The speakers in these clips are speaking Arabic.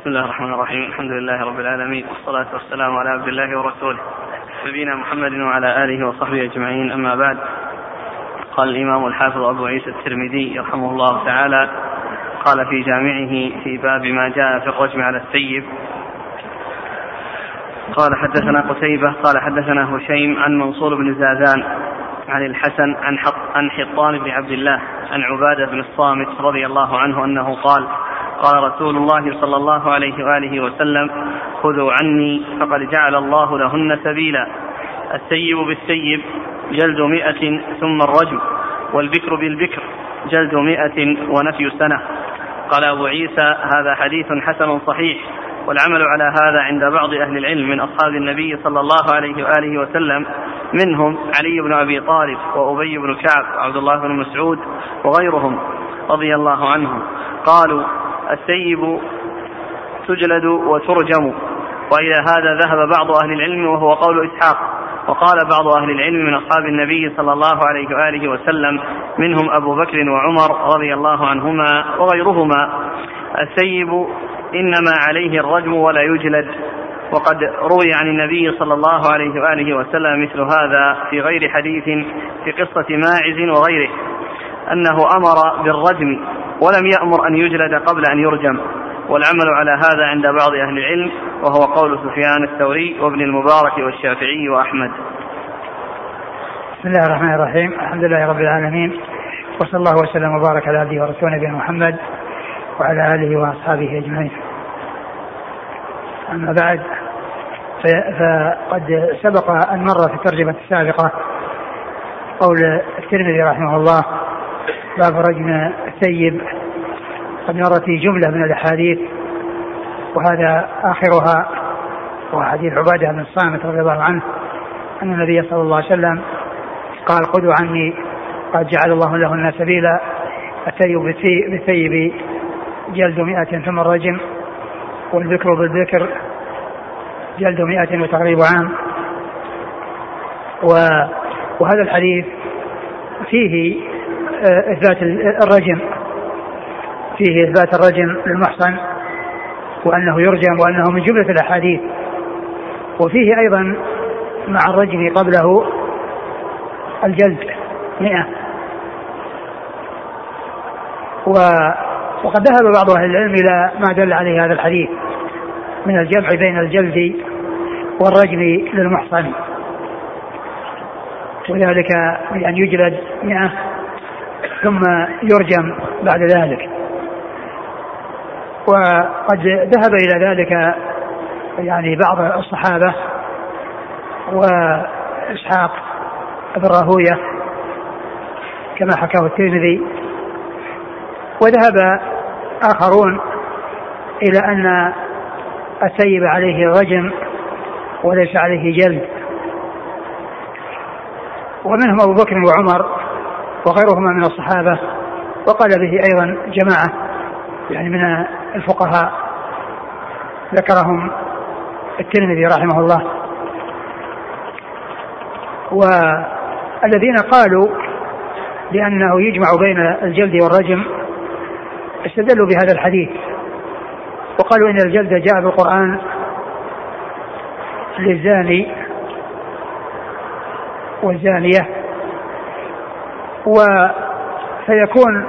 بسم الله الرحمن الرحيم. الحمد لله رب العالمين، والصلاة والسلام على عبد الله ورسوله نبينا محمد وعلى آله وصحبه أجمعين. أما بعد، قال الإمام الحافظ أبو عيسى الترمذي يرحمه الله تعالى قال في جامعه في باب ما جاء في الرجم على السيب: قال حدثنا قتيبة قال حدثنا هشيم عن منصور بن زادان عن الحسن عن حطان بن عبد الله عن عبادة بن الصامت رضي الله عنه أنه قال: قال رسول الله صلى الله عليه وآله وسلم: خذوا عني فقد جعل الله لهن سبيلا. السيب بالسيب جلد 100 ثم الرجم، والبكر بالبكر جلد 100 ونفي سنة. قال أبو عيسى: هذا حديث حسن صحيح، والعمل على هذا عند بعض أهل العلم من أصحاب النبي صلى الله عليه وآله وسلم، منهم علي بن أبي طالب وأبي بن كعب وعبد الله بن مسعود وغيرهم رضي الله عنهم. قالوا: السيب تجلد وترجم. وإلى هذا ذهب بعض أهل العلم وهو قول إسحاق. وقال بعض أهل العلم من أصحاب النبي صلى الله عليه وآله وسلم، منهم أبو بكر وعمر رضي الله عنهما وغيرهما: السيب إنما عليه الرجم ولا يجلد. وقد روي عن النبي صلى الله عليه وآله وسلم مثل هذا في غير حديث في قصة ماعز وغيره، أنه أمر بالرجم ولم يأمر أن يجلد قبل أن يرجم. والعمل على هذا عند بعض أهل العلم وهو قول سفيان الثوري وابن المبارك والشافعي وأحمد. بسم الله الرحمن الرحيم. الحمد لله رب العالمين، وصلى الله وسلم وبارك على عبده ورسوله نبينا محمد وعلى آله وأصحابه أجمعين. أما بعد، فقد سبق أن مر في الترجمة السابقة قول الترمذي رحمه الله: باب رجم السيب. قد مر في جملة من الأحاديث، وهذا آخرها وحديث عبادة بن الصامت رضي الله عنه أن النبي صلى الله عليه وسلم قال: خذوا عني قد جعل الله لهن سبيلا. السيب بالسيب جلد 100 ثم الرجم، والبكر بالبكر جلد 100 وتغريب عام. وهذا الحديث فيه إثبات الرجم، فيه إثبات الرجم للمحصن وأنه يرجم وأنه من جملة الأحاديث. وفيه أيضا مع الرجم قبله الجلد 100. وقد ذهب بعض أهل العلم إلى ما دل عليه هذا الحديث من الجمع بين الجلد والرجم للمحصن، وذلك بأن يجلد 100 ثم يرجم بعد ذلك. وقد ذهب إلى ذلك يعني بعض الصحابة وإسحاق بن راهوية كما حكاه الترمذي، وذهب آخرون إلى أن السيب عليه رجم وليس عليه جلد، ومنهم أبو بكر وعمر وغيرهما من الصحابة. وقال به أيضا جماعة يعني من الفقهاء ذكرهم الترمذي رحمه الله. والذين قالوا بأنه يجمع بين الجلد والرجم استدلوا بهذا الحديث، وقالوا إن الجلد جاء بالقرآن للزاني والزانية، وسيكون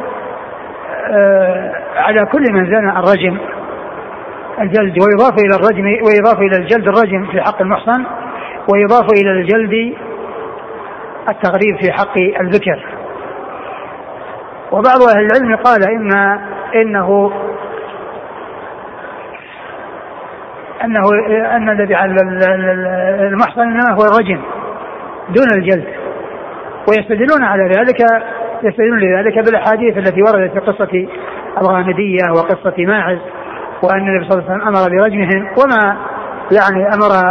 على كل من زنى الرجم الجلد، ويضاف إلى الرجم ويضاف إلى الجلد الرجم في حق المحصن، ويضاف إلى الجلد التغريب في حق البكر. وبعض أهل العلم قال أن الذي على المحصن إنما هو الرجم دون الجلد، ويستدلون على ذلك لذلك بالأحاديث التي وردت في قصة الغامدية وقصة ماعز، وأن النبي صلى الله عليه وسلم أمر برجمهم وما يعني أمر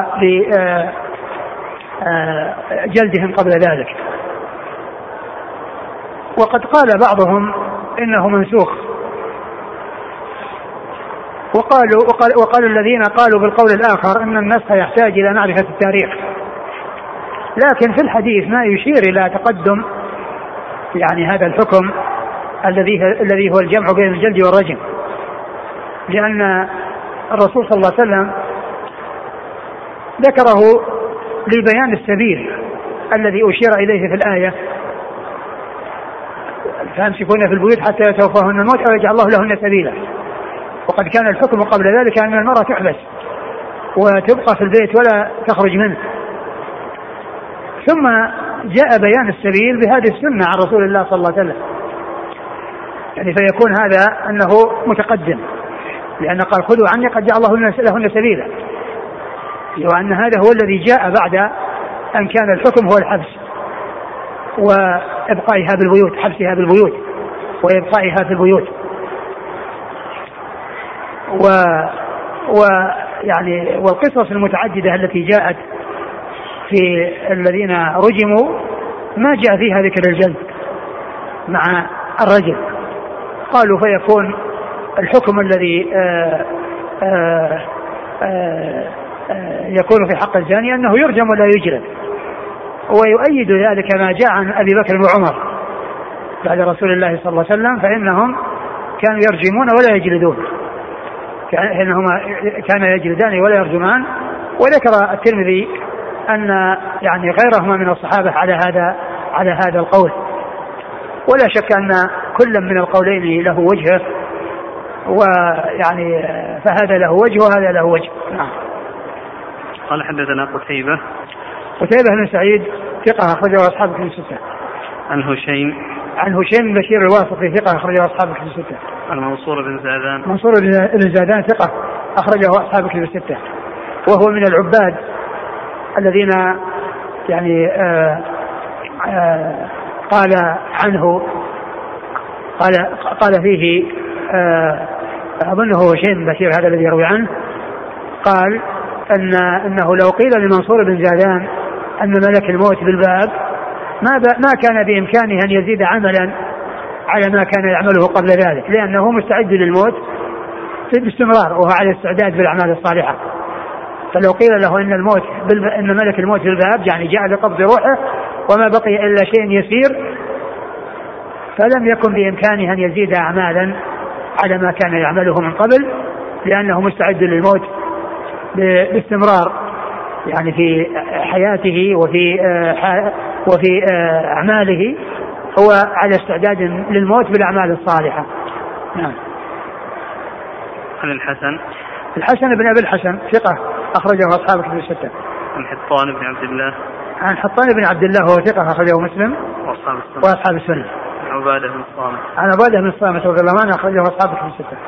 بجلدهم قبل ذلك. وقد قال بعضهم إنه منسوخ، وقالوا الذين قالوا بالقول الآخر إن النسخ يحتاج إلى معرفة التاريخ، لكن في الحديث ما يشير إلى تقدم يعني هذا الحكم الذي هو الجمع بين الجلد والرجم، لأن الرسول صلى الله عليه وسلم ذكره لبيان السبيل الذي أشير إليه في الآية: فامسكون في البيوت حتى يتوفاهن الموت أو يجعل الله لهن سبيلا. وقد كان الحكم قبل ذلك أن المرأة تحبس وتبقى في البيت ولا تخرج منه، ثم جاء بيان السبيل بهذه السنة عن رسول الله صلى الله عليه وسلم، يعني فيكون هذا أنه متقدم، لأن قال: خذوا عني قد جعل الله لهن سبيلا، وأن هذا هو الذي جاء بعد أن كان الحكم هو الحبس وإبقائها بالبيوت، حبسها بالبيوت وإبقائها في البيوت. يعني والقصص المتعددة التي جاءت في الذين رجموا ما جاء فيها ذكر الجلد مع الرجل، قالوا فيكون الحكم الذي يكون في حق الزاني أنه يرجم ولا يجلد. ويؤيد ذلك ما جاء عن أبي بكر وعمر بعد رسول الله صلى الله عليه وسلم، فإنهم كانوا يرجمون ولا يجلدون، إنهما كان يجلدان ولا يرجمان. وذكر الترمذي أن يعني غيرهما من الصحابة على هذا القول، ولا شك أن كل من القولين له وجهه، ويعني فهذا له وجه وهذا له وجه. نعم. قال حدثنا قتيبة بن سعيد ثقة أخرجه أصحاب الكتب الستة. عن هشيم بن بشير الواسطي ثقة أخرجه أصحاب الكتب الستة. عن منصور بن زادان ثقة أخرجه أصحاب الكتب الستة، وهو من العباد الذين يعني قال عنه قال فيه أظنه هشيم بن بشير هذا الذي يروي عنه، قال أنه لو قيل لمنصور بن زادان أن ملك الموت بالباب ما كان بإمكانه أن يزيد عملا على ما كان يعمله قبل ذلك، لأنه مستعد للموت باستمرار وهو على استعداد بالأعمال الصالحة. فلو قيل له إن ملك الموت بالباب يعني جاء لقبض روحه وما بقي إلا شيء يسير، فلم يكن بإمكانه أن يزيد أعمالا على ما كان يعمله من قبل، لأنه مستعد للموت باستمرار يعني في حياته وفي أعماله، هو على استعداد للموت بالأعمال الصالحة. نعم. عن الحسن بن أبي الحسن ثقة أخرجه أصحاب الكتب الستة. عن حطان بن عبد الله وهو ثقة أخرجه مسلم وأصحاب السنة. عن عبادة بن الصامت رضي الله عنه أخرجه أصحاب الكتب الستة.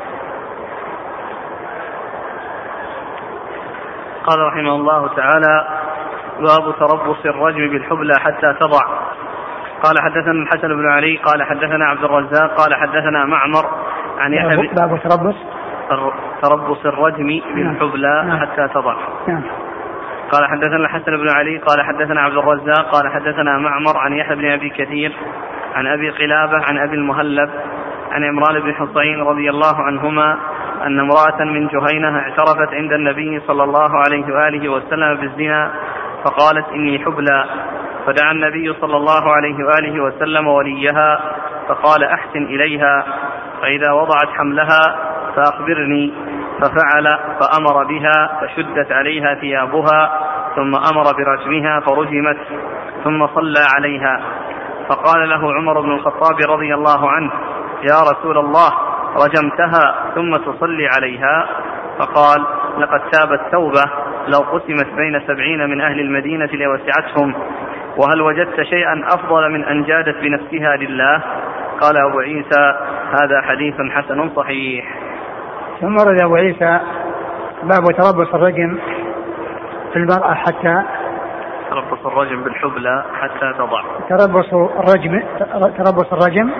قال رحمه الله تعالى: باب تربص الرجم بالحبلى حتى تضع. قال حدثنا الحسن بن علي قال حدثنا عبد الرزاق قال حدثنا معمر عن يحيى. باب تربص الرجم بالحبلى حتى تضع. قال حدثنا الحسن بن علي قال حدثنا عبد الرزاق قال حدثنا معمر عن يحيى بن أبي كثير عن أبي قلابة عن أبي المهلب عن عمران بن حصين رضي الله عنهما أن امرأة من جهينة اعترفت عند النبي صلى الله عليه وآله وسلم بالزنا فقالت: إني حبلى. فدعا النبي صلى الله عليه وآله وسلم وليها فقال: أحسن إليها، فإذا وضعت حملها فأخبرني. ففعل فأمر بها فشدت عليها ثيابها ثم أمر برجمها فرجمت ثم صلى عليها. فقال له عمر بن الخطاب رضي الله عنه: يا رسول الله، رجمتها ثم تصلي عليها؟ فقال: لقد تابت توبة لو قسمت بين 70 من أهل المدينة لوسعتهم، وهل وجدت شيئا أفضل من أن جادت بنفسها لله؟ قال أبو عيسى: هذا حديث حسن صحيح. ثم رد أبو عيسى باب تربص الرجم في المرأة حتى تربص الرجم بالحبلى حتى تضع. تربص الرجم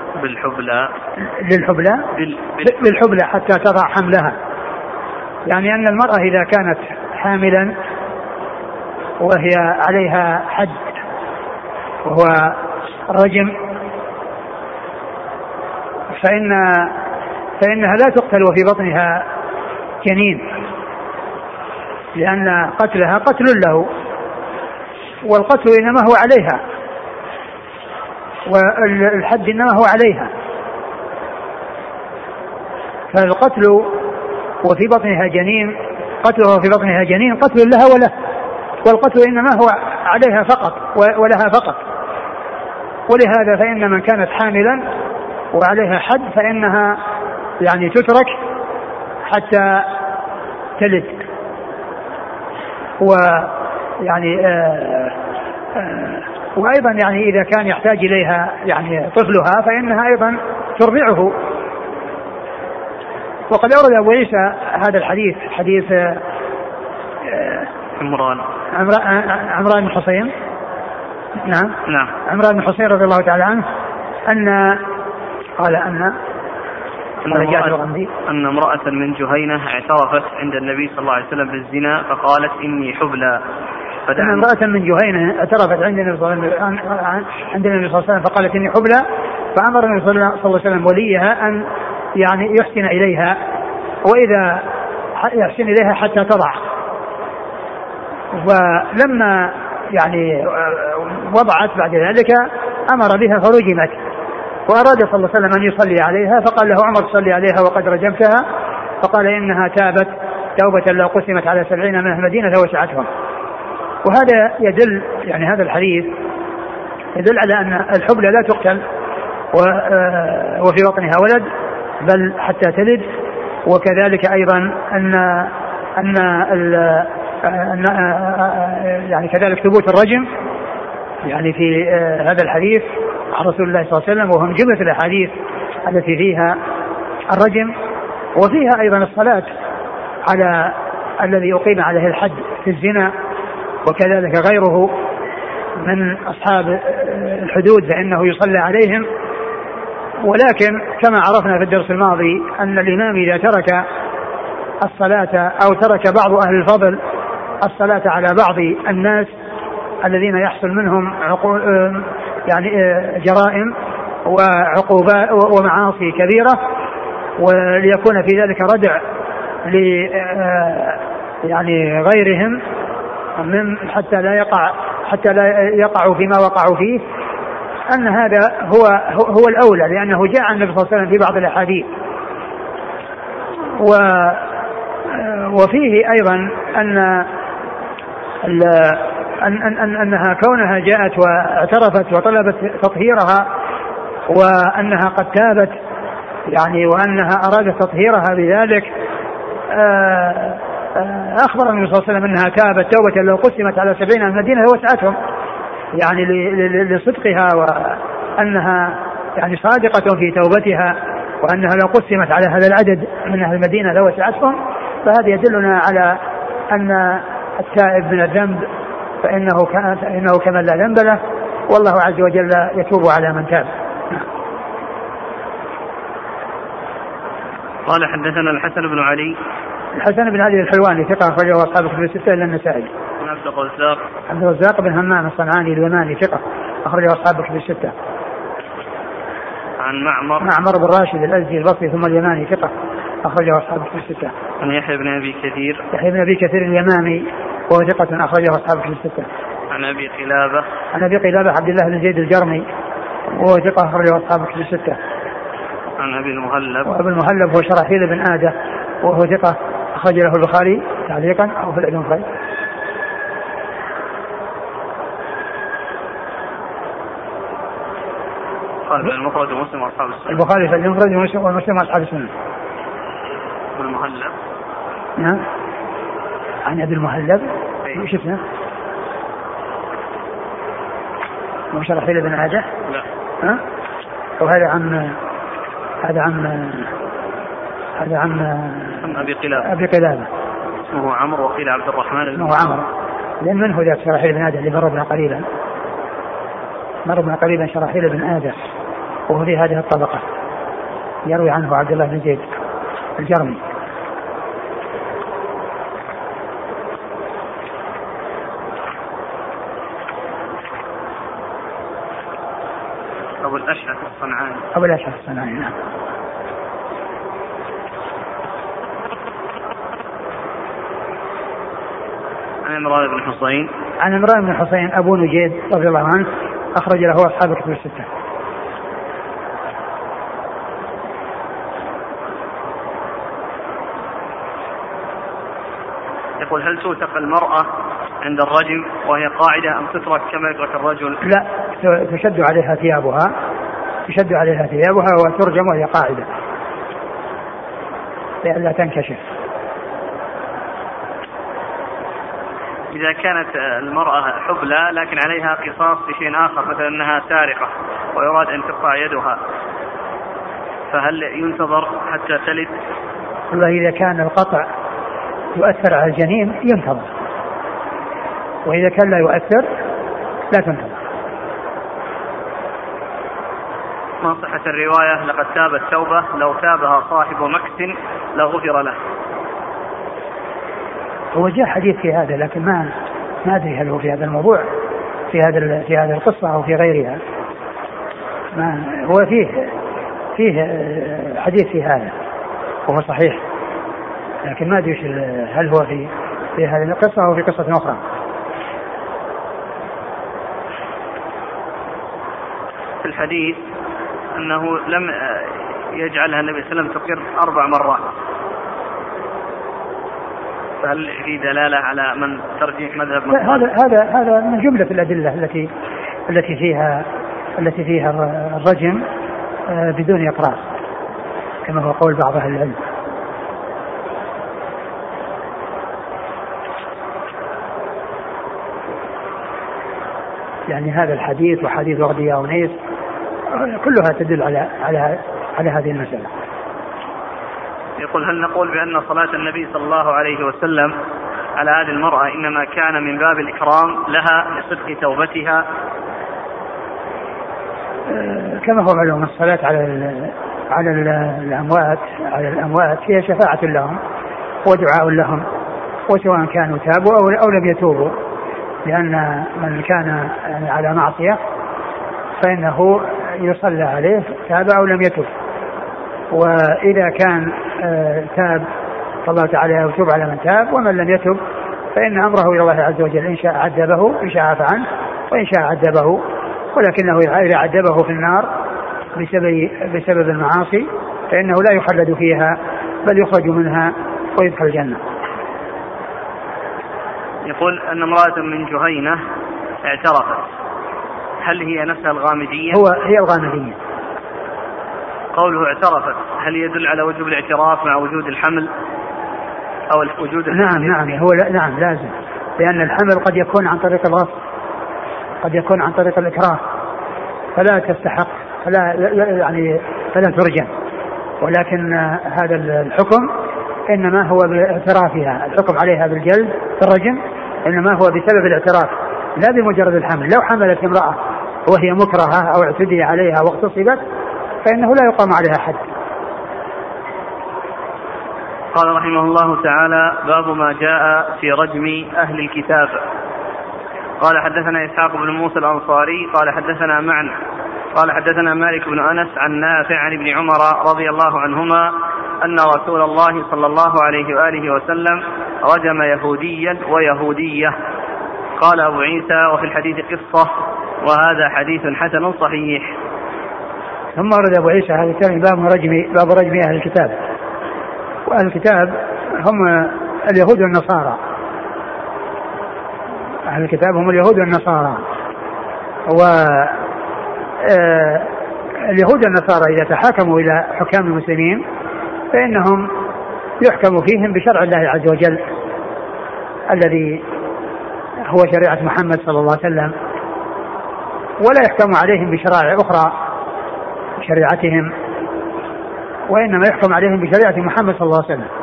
بالحبلى حتى تضع حملها، يعني أن المرأة إذا كانت حاملا وهي عليها حد وهو الرجم فإنها لا تقتل وفي بطنها جنين، لأن قتلها قتل له، والقتل إنما هو عليها والحد إنما هو عليها. فالقتل وفي بطنها جنين، قتلها في بطنها جنين قتل لها وله، والقتل إنما هو عليها فقط ولها فقط. ولهذا فإن من كانت حاملا وعليها حد فإنها يعني تترك حتى تلد. ويعني وأيضا يعني إذا كان يحتاج إليها يعني طفلها فإنها أيضا ترضعه. وقد أورد أبو عيسى هذا الحديث، حديث عمران بن حصين، نعم عمران بن حصين رضي الله تعالى عنه، أن قال أن امرأة من جهينة اعترفت عند النبي صلى الله عليه وسلم بالزنا فقالت إني حبلى. أن امرأة من جهينة اعترفت عند النبي صلى الله عليه وسلم فقالت إني حبلى، فأمر النبي صلى الله عليه وسلم وليها أن يعني يحسن إليها، وإذا يحسن إليها حتى تضع. ولما يعني وضعت بعد ذلك أمر بها فرجمت، وأراد صلى الله عليه وسلم أن يصلي عليها فقال له عمر صلي عليها وقد رجمتها، فقال إنها تابت توبة لو قسمت على 70 من المدينة لوسعتهم. وهذا يدل يعني هذا الحديث يدل على أن الحبلى لا تقتل وفي بطنها ولد بل حتى تلد. وكذلك أيضا أن يعني كذلك ثبوت الرجم يعني في هذا الحديث عن رسول الله صلى الله عليه وسلم، وهو من جملة الأحاديث التي فيها الرجم. وفيها أيضا الصلاة على الذي أقيم عليه الحد في الزنا، وكذلك غيره من أصحاب الحدود فإنه يصلى عليهم. ولكن كما عرفنا في الدرس الماضي أن الإمام إذا ترك الصلاة أو ترك بعض أهل الفضل الصلاة على بعض الناس الذين يحصل منهم يعني جرائم وعقوبات ومعاصي كبيرة، وليكون في ذلك ردع يعني غيرهم من حتى لا يقعوا فيما وقعوا فيه، أن هذا هو الأولى، لأنه جاء عن النبي صلى الله عليه وسلم في بعض الأحاديث. وفيه أيضا أنها كونها جاءت واعترفت وطلبت تطهيرها وأنها قد تابت يعني وأنها أرادت تطهيرها بذلك، أخبر النبي صلى الله عليه وسلم أنها تابت توبة لو قسمت على 70 من المدينة لوسعتهم، يعني لصدقها وأنها يعني صادقة في توبتها، وأنها لو قسمت على هذا العدد من أهل المدينة لوسعتهم. فهذا يدلنا على أن التائب من الذنب فإنه كمن لا ذنب له، والله عز وجل يتوب على من تاب. قال حدثنا الحسن بن علي الحلواني ثقة أخرجه أصحاب الكتب الستة إلا النسائي. عبد الرزاق بن همام الصنعاني اليماني ثقة أخرجه أصحاب الكتب الستة. عن معمر بن راشد الأزدي البصري ثم اليماني ثقة أخرجه أصحاب الكتب الستة. عن يحيى بن أبي كثير اليمامي وهو ثقة أخرجه أصحاب الكتب الستة. عن أبي قلابة عبد الله بن زيد الجرمي وهو ثقة أخرجه أصحاب الكتب الستة. عن أبي المهلب هو شراحيل بن آدة وهو ثقة أخرج له البخاري تعليقا أو في الأدب المفرد. قال في المفرد ومسلم وأصحاب السنة. البخاري في المفرد ومسلم وأصحاب السنة. المهلب نعم عن أبي المهلب شفنا وشراحيل بن آدة. لا وهذا عن أبي قلابة اسمه عمرو وقيل عبد الرحمن اسمه عمرو، لأن من هو ذاك شراحيل بن آدة اللي مر بنا قريبا شراحيل بن آدة وهو في هذه الطبقة يروي عنه عبد الله بن زيد الجرمي. أبو الأشعث الصنعاني نعم. عن عمران بن حصين أبو نجيد رضي الله عنه أخرج له أصحاب الكتب الستة. يقول هل توثق المرأة عند الرجم وهي قاعدة أم تترك كما يترك الرجل؟ لا، تشد عليها ثيابها وترجم وهي قاعدة لئلا تنكشف. إذا كانت المرأة حبلى لكن عليها قصاص بشيء آخر، مثلا أنها سارقة ويراد أن تقطع يدها، فهل ينتظر حتى تلد؟ والله إذا كان القطع يؤثر على الجنين ينتظر، وإذا كان لا يؤثر لا تنتظر. ما صحة الرواية لقد تاب التوبة لو تابها صاحب مكس لغفر له؟ هو جاء حديث في هذا، لكن ما أدري هل هو في هذا الموضوع في هذا القصة أو في غيرها. ما هو فيه حديث في هذا وهو صحيح، لكن ما أدري هل هو في هذه القصة أو في قصة أخرى. في الحديث أنه لم يجعلها النبي صلى الله عليه وسلم تقر 4 مرات، فهل في دلالة على من ترجيح مذهب هذا من جملة الأدلة التي فيها الرجم بدون إقرار كما هو قول بعض أهل العلم. يعني هذا الحديث وحديث وغدية ونيس كلها تدل على هذه المسألة. يقول هل نقول بأن صلاة النبي صلى الله عليه وسلم على هذه المرأة إنما كان من باب الإكرام لها لصدق توبتها؟ كما هو معلوم الصلاة على الأموات فيها شفاعة لهم ودعاء لهم، وسواء كانوا تابوا أو لم يتوبوا، لأن من كان على معصية فإنه يصلى عليه تاب أو لم يتوب، وإذا كان تاب فالله تعالى يتوب على من تاب، ومن لم يتب فإن أمره إلى الله عز وجل، إن شاء عذبه إن شاء عفى عنه وإن شاء عذبه، ولكنه إذا عذبه في النار بسبب المعاصي فإنه لا يخلد فيها بل يخرج منها ويدخل الجنة. يقول أن امرأة من جهينة اعترفت، هل هي نفسها الغامدية؟ هي الغامدية. قوله اعترفت هل يدل على وجوب الاعتراف مع وجود الحمل أو وجود الحمل؟ نعم لازم، لأن الحمل قد يكون عن طريق الغصب، قد يكون عن طريق الإكراه، فلا تستحق فلا ترجم، ولكن هذا الحكم إنما هو باعترافها، الحكم عليها بالجلد في الرجم إنما هو بسبب الاعتراف لا بمجرد الحمل. لو حملت امرأة وهي مكرهة أو اعتدي عليها واغتصبت فإنه لا يقام عليها حد. قال رحمه الله تعالى باب ما جاء في رجم أهل الكتاب. قال حدثنا إسحاق بن موسى الأنصاري قال حدثنا معن قال حدثنا مالك بن أنس عن نافع عن ابن عمر رضي الله عنهما أن رسول الله صلى الله عليه وآله وسلم رجم يهوديا ويهودية. قال أبو عيسى وفي الحديث قصة وهذا حديث حسن صحيح. ثم ورد أبو عيسى هذا الكلام باب رجم أهل الكتاب. وأهل الكتاب هم اليهود والنصارى، أهل الكتاب هم اليهود والنصارى. واليهود والنصارى إذا تحاكموا إلى حكام المسلمين فإنهم يحكم فيهم بشرع الله عز وجل الذي هو شريعة محمد صلى الله عليه وسلم، ولا يحكم عليهم بشرائع أخرى شريعتهم، وإنما يحكم عليهم بشريعة محمد صلى الله عليه وسلم.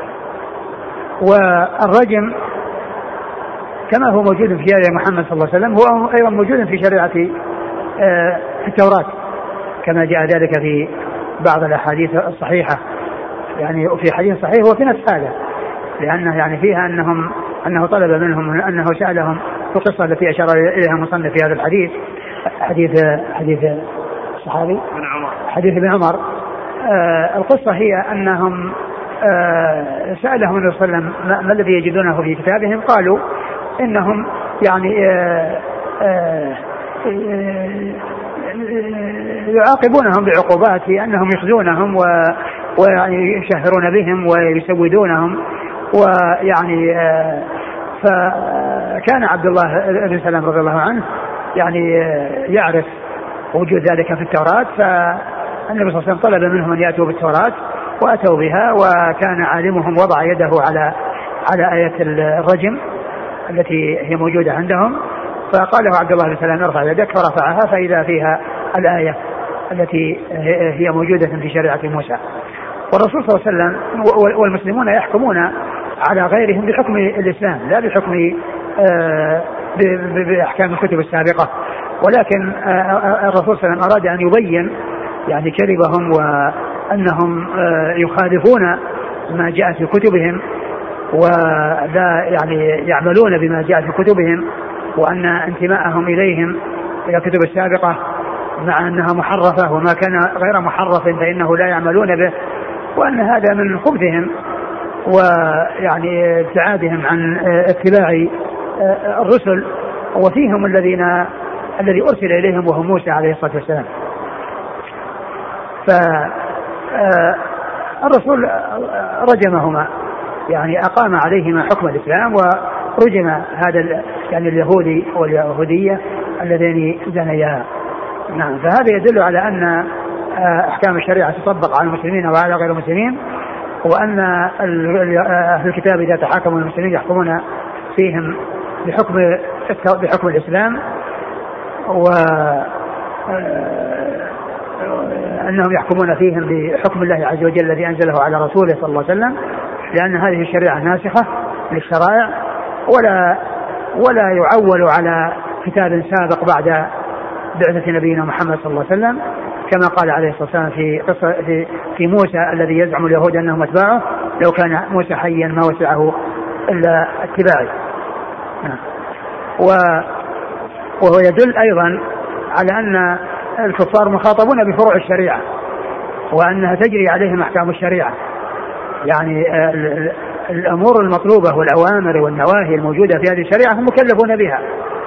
والرجم كما هو موجود في شريعة محمد صلى الله عليه وسلم هو أيضا موجود في شريعة التوراة كما جاء ذلك في بعض الأحاديث الصحيحة، يعني في حديث صحيح هو في نفس هذا، لأنه يعني فيها أنه طلب منهم أنه سألهم في القصة التي أشار إليها مصنف في هذا الحديث، حديث الصحابي حديث ابن عمر. القصة هي أنهم سألهم النبي صلى الله عليه وسلم ما الذي يجدونه في كتابهم، قالوا إنهم يعني يعاقبونهم بعقوبات أنهم يخزونهم ويشهرون بهم ويسودونهم ويعني فكان عبد الله بن سلام رضي الله عنه يعني يعرف وجود ذلك في التوراة، فالنبي صلى الله عليه وسلم طلب منهم أن يأتوا بالتوراة وأتوا بها، وكان عالمهم وضع يده على آية الرجم التي هي موجودة عندهم، فقال له عبد الله بن سلام ارفع يدك، فرفعها فإذا فيها الآية التي هي موجودة في شريعة موسى. والرسول صلى الله عليه وسلم والمسلمون يحكمون على غيرهم بحكم الإسلام لا بحكم بأحكام الكتب السابقة، ولكن الرسول صلى الله عليه وسلم أراد أن يبين يعني كذبهم وأنهم يخالفون ما جاء في كتبهم ولا يعني يعملون بما جاء في كتبهم، وأن انتماءهم إليهم إلى الكتب السابقة مع أنها محرفة، وما كان غير محرف فإنه لا يعملون به، وأن هذا من خبثهم ويعني ابتعادهم عن اتباع الرسل، وفيهم الذي أرسل إليهم وهو موسى عليه الصلاة والسلام. فالرسول رجمهما يعني أقام عليهما حكم الإسلام، ورجم هذا يعني اليهودي واليهودية اللذين زنيا. نعم، فهذا يدل على أن أحكام الشريعة تطبق على المسلمين وعلى غير المسلمين، وأن أهل الكتاب إذا تحاكموا المسلمين يحكمون فيهم بحكم الإسلام، وأنهم يحكمون فيهم بحكم الله عز وجل الذي أنزله على رسوله صلى الله عليه وسلم، لأن هذه الشريعة ناسخة للشرائع، ولا يعول على كتاب سابق بعد بعثة نبينا محمد صلى الله عليه وسلم، كما قال عليه الصلاة والسلام في موسى الذي يزعم اليهود أنهم أتباعه، لو كان موسى حيا ما وسعه إلا اتباعه. وهو يدل أيضا على أن الكفار مخاطبون بفروع الشريعة، وأنها تجري عليهم أحكام الشريعة، يعني الأمور المطلوبة والأوامر والنواهي الموجودة في هذه الشريعة هم مكلفون بها،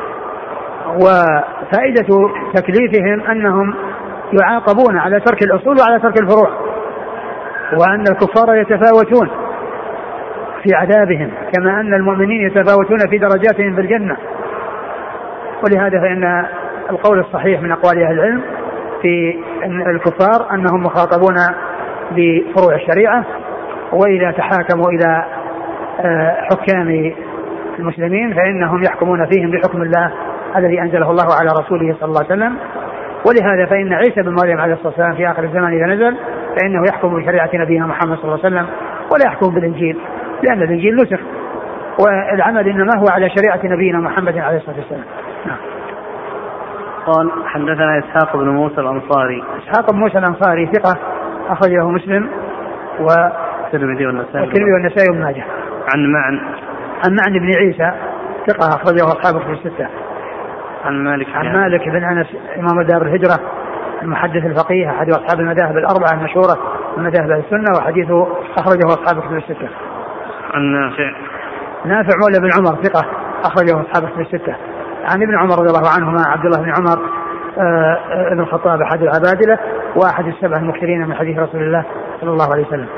وفائدة تكليفهم أنهم يعاقبون على ترك الأصول وعلى ترك الفروع، وأن الكفار يتفاوتون في عذابهم كما أن المؤمنين يتفاوتون في درجاتهم في الجنة. ولهذا فإن القول الصحيح من أقوال أهل العلم في الكفار أنهم مخاطبون بفروع الشريعة، وإذا تحاكموا إلى حكام المسلمين فإنهم يحكمون فيهم بحكم الله الذي أنزله الله على رسوله صلى الله عليه وسلم. ولهذا فإن عيسى بن مريم عليه الصلاة والسلام في آخر الزمان إذا نزل فإنه يحكم بشريعة نبينا محمد صلى الله عليه وسلم ولا يحكم بالإنجيل، لأن الإنجيل نسخ، والعمل إنما هو على شريعة نبينا محمد عليه الصلاة والسلام. قال حدثنا إسحاق بن موسى الأنصاري. إسحاق بن موسى الأنصاري ثقة أخرجه مسلم والترمذي والنسائي وابن ماجه. عن معن بن عيسى ثقة أخرجه أصحاب الكتب الستة. عن مالك بن أنس إمام دار الهجرة المحدث الفقيه أحد أصحاب المذاهب الأربعة المشهورة من مذاهب السنة، وحديثه أخرجه أصحاب الكتب الستة. عن نافع مولى بن عمر ثقة أخرجه أصحاب الكتب الستة. عن ابن عمر رضي الله عنهما عبد الله بن عمر ابن الخطاب أحد العبادلة وأحد السبع المكثرين من حديث رسول الله صلى الله عليه وسلم.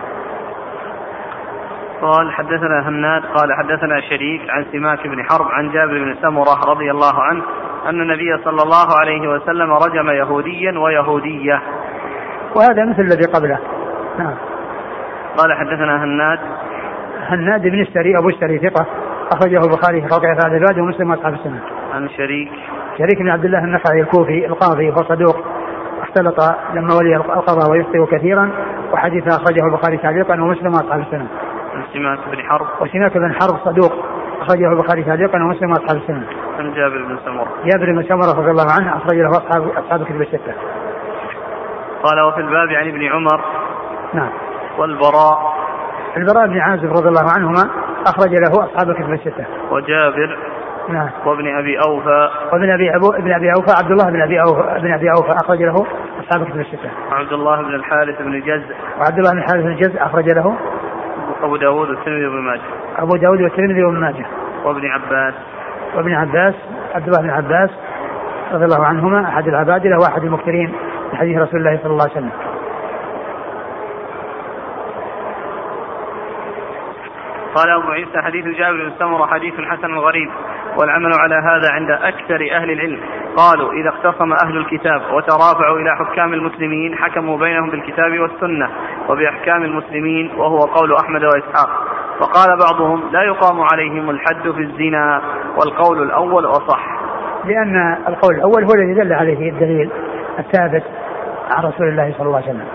قال حدثنا هناد قال حدثنا شريك عن سماك بن حرب عن جابر بن سمرة رضي الله عنه أن النبي صلى الله عليه وسلم رجم يهوديا ويهودية، وهذا مثل الذي قبله. نعم. قال حدثنا هناد بن السري أبو السري ثقة أخرجه البخاري في خلق أفعال العباد ومسلم وأصحاب السنة. عن شريك بن عبد الله النخعي الكوفي القاضي وهو صدوق اختلط لما ولي القضاء ويخطئ كثيرا، وحديث أخرجه البخاري تعليقا ومسلم وأصحاب السنة. سماك بن حرب صدوق أخرجه البخاري تعليقا ومسلم وأصحاب السنة. عن جابر بن سمرة رضي الله عنه أخرج له أصحاب الكتب الستة. قال وفي الباب عن ابن عمر. نعم. والبراء بن عازب رضي الله عنهما أخرج له أصحاب الكتب الستة. وجابر. نعم. وابن أبي أوفى. عبد الله بن أبي أوفى أخرج له أصحاب الكتب الستة. عبد الله بن الحارث بن جزء. أخرج له أبو داود والترمذي وابن ماجه. وابن عباس عبد الله بن عباس رضي الله عنهما أحد العبادلة وأحد المكثرين في حديث رسول الله صلى الله عليه وسلم. قال أبو عيسى حديث جابر بن سمرة حديث حسن غريب، والعمل على هذا عند أكثر أهل العلم. قالوا إذا اختصم أهل الكتاب وترافعوا إلى حكام المسلمين حكموا بينهم بالكتاب والسنة وبأحكام المسلمين، وهو قول أحمد وإسحاق. فقال بعضهم لا يقام عليهم الحد في الزنا، والقول الأول أصح، لأن القول الأول هو الذي دل عليه الدليل الثابت عن رسول الله صلى الله عليه وسلم.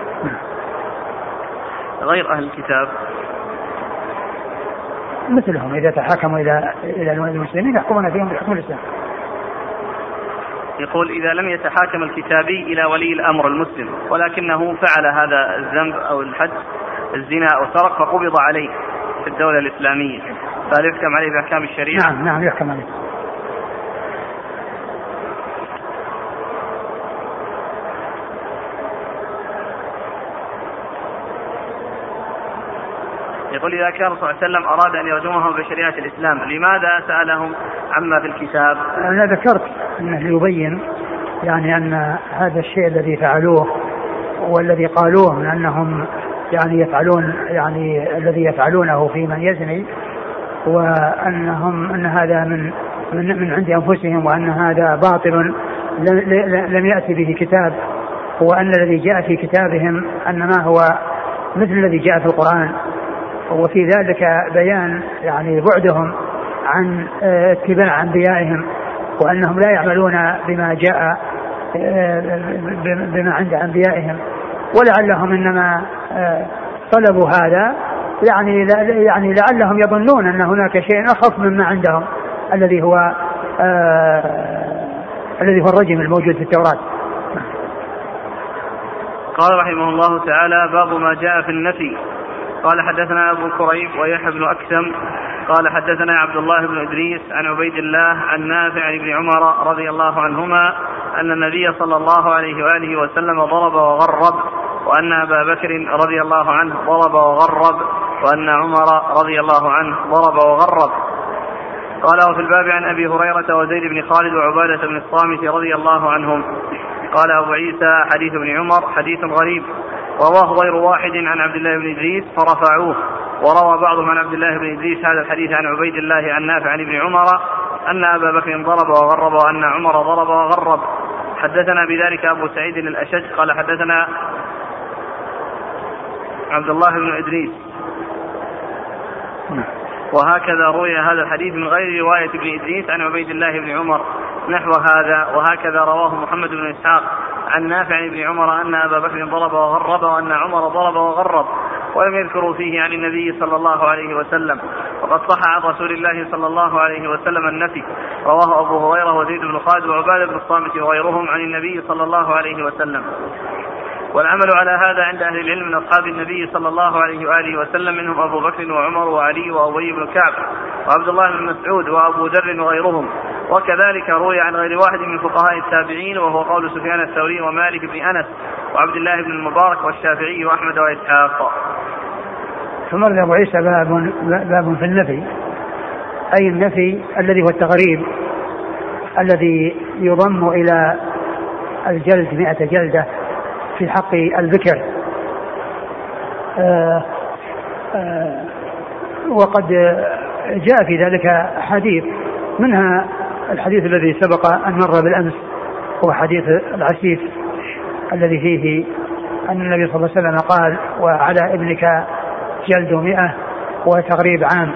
غير أهل الكتاب مثلهم إذا تحاكموا إلى المسلمين يحكمون فيهم بحكم الإسلام. يقول إذا لم يتحاكم الكتابي إلى ولي الأمر المسلم ولكنه فعل هذا الذنب أو الحد الزنا أو سرق فقبض عليه في الدولة الإسلامية، فهل يحكم عليه بأحكام الشريعة؟ نعم يحكم عليه. يقول إذا كان صلى الله عليه وسلم أراد أن يرجمهم بشريعة الإسلام لماذا سألهم عما في الكتاب؟ أنا ذكرت أنه يبين يعني أن هذا الشيء الذي فعلوه والذي قالوه من أنهم يعني يفعلون يعني الذي يفعلونه في من يزني، وأنهم أن هذا من عند أنفسهم، وأن هذا باطل لم يأتي به كتاب، وأن الذي جاء في كتابهم أن ما هو مثل الذي جاء في القرآن، وفي ذلك بيان يعني بعدهم عن اتباع أنبيائهم، وأنهم لا يعملون بما جاء بما عند أنبيائهم، ولعلهم إنما طلبوا هذا يعني لعلهم يظنون أن هناك شيء أخف مما عندهم الذي هو الرجم الموجود في التوراة. قال رحمه الله تعالى باب ما جاء في النفي. قال حدثنا أبو كريب ويحيى بن أكثم قال حدثنا عبد الله بن إدريس عن عبيد الله عن نافع عن ابن عمر رضي الله عنهما أن النبي صلى الله عليه وآله وسلم ضرب وغرب، وأن أبا بكر رضي الله عنه ضرب وغرب، وأن عمر رضي الله عنه ضرب وغرب. قال وفي الباب عن أبي هريرة وزيد بن خالد وعبادة بن الصامت رضي الله عنهم. قال أبو عيسى حديث ابن عمر حديث غريب، رواه غير واحد عن عبد الله بن إدريس فرفعوه، وروى بعضهم عن عبد الله بن إدريس هذا الحديث عن عبيد الله عن نافع عن ابن عمر أن أبا بكر ضرب وغرب وأن عمر ضرب وغرب. حدثنا بذلك أبو سعيد الأشج قال حدثنا عبد الله بن إدريس، وهكذا روي هذا الحديث من غير رواية ابن إدريس عن عبيد الله بن عمر نحو هذا، وهكذا رواه محمد بن إسحاق عن نافع عن ابن عمر أن أبا بكر ضرب وغرب وأن عمر ضرب وغرب، ولم يذكروا فيه عن النبي صلى الله عليه وسلم، وقد صح عن رسول الله صلى الله عليه وسلم النفي. رواه أبو هريرة وزيد بن خالد وعبادة بن الصامت وغيرهم عن النبي صلى الله عليه وسلم. والعمل على هذا عند أهل العلم من أصحاب النبي صلى الله عليه وآله وسلم منهم أبو بكر وعمر وعلي وأبي بن كعب وعبد الله بن مسعود وأبو ذر وغيرهم، وكذلك روي عن غير واحد من فقهاء التابعين وهو قول سفيان الثوري ومالك بن أنس وعبد الله بن المبارك والشافعي وأحمد وإسحاق. ثم أبو عيسى باب في النفي، أي النفي الذي هو التغريب الذي يضم إلى الجلد 100 جلدة في حق البكر. وقد جاء في ذلك حديث، منها الحديث الذي سبق أن مر بالأمس، هو حديث العسيف الذي فيه أن النبي صلى الله عليه وسلم قال وعلى ابنك جلد 100 وتغريب عام.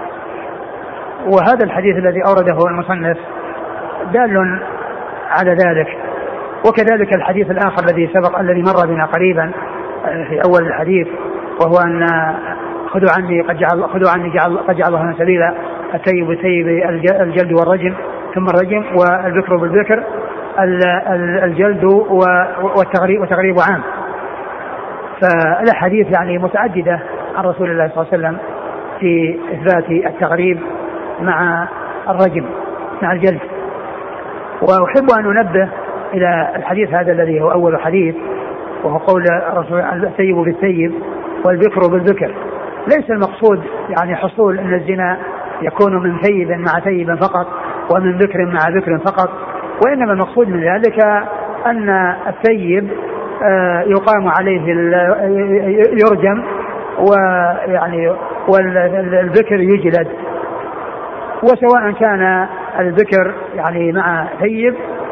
وهذا الحديث الذي أورده المصنف دال على ذلك، وكذلك الحديث الآخر الذي سبق الذي مر بنا قريبا في أول الحديث، وهو أن خذوا عني قد جعل الله سبيلا الثيب بالثيب الجلد والرجم، ثم الرجم والبكر بالبكر الجلد وتغريب عام. فالحديث يعني متعددة عن رسول الله صلى الله عليه وسلم في إثبات التغريب مع الرجم مع الجلد. وأحب أن أنبه إلى الحديث هذا الذي هو أول حديث، وهو قول الرسول الثيب بالثيب والبكر بالبكر. ليس المقصود يعني حصول أن الزنا يكون من ثيب مع ثيب فقط ومن بكر مع بكر فقط، وإنما المقصود من ذلك أن الثيب يقام عليه يرجم ويعني والبكر يجلد. وسواء كان البكر يعني مع ثيب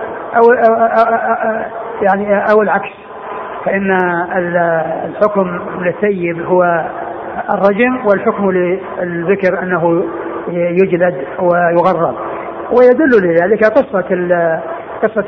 أو العكس، فإن الحكم للثيب هو الرجم، والحكم للبكر أنه يجلد ويغرب. ويدل لذلك قصة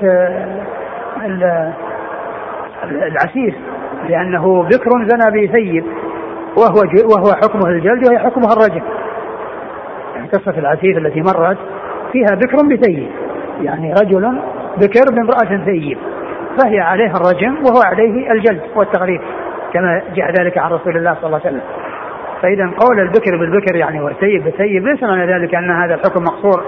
العسيس، لأنه بكر زنى بثيب وهو حكمه الجلد وهي حكمها الرجم. يعني قصة العسيس التي مرت فيها بكر بثيب، يعني رجل بكر بامرأة ثيب، فهي عليها الرجم وهو عليه الجلد والتغريب كما جاء ذلك عن رسول الله صلى الله عليه وسلم. فإذا قول البكر بالبكر يعني والثيب بالثيب ليس معنى ذلك أن هذا الحكم مقصور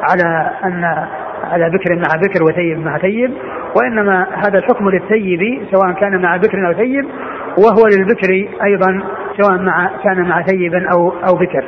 على بكر مع بكر وثيب مع ثيب، وإنما هذا الحكم للثيب سواء كان مع بكر أو ثيب، وهو للبكر أيضا سواء كان مع ثيب أو بكر.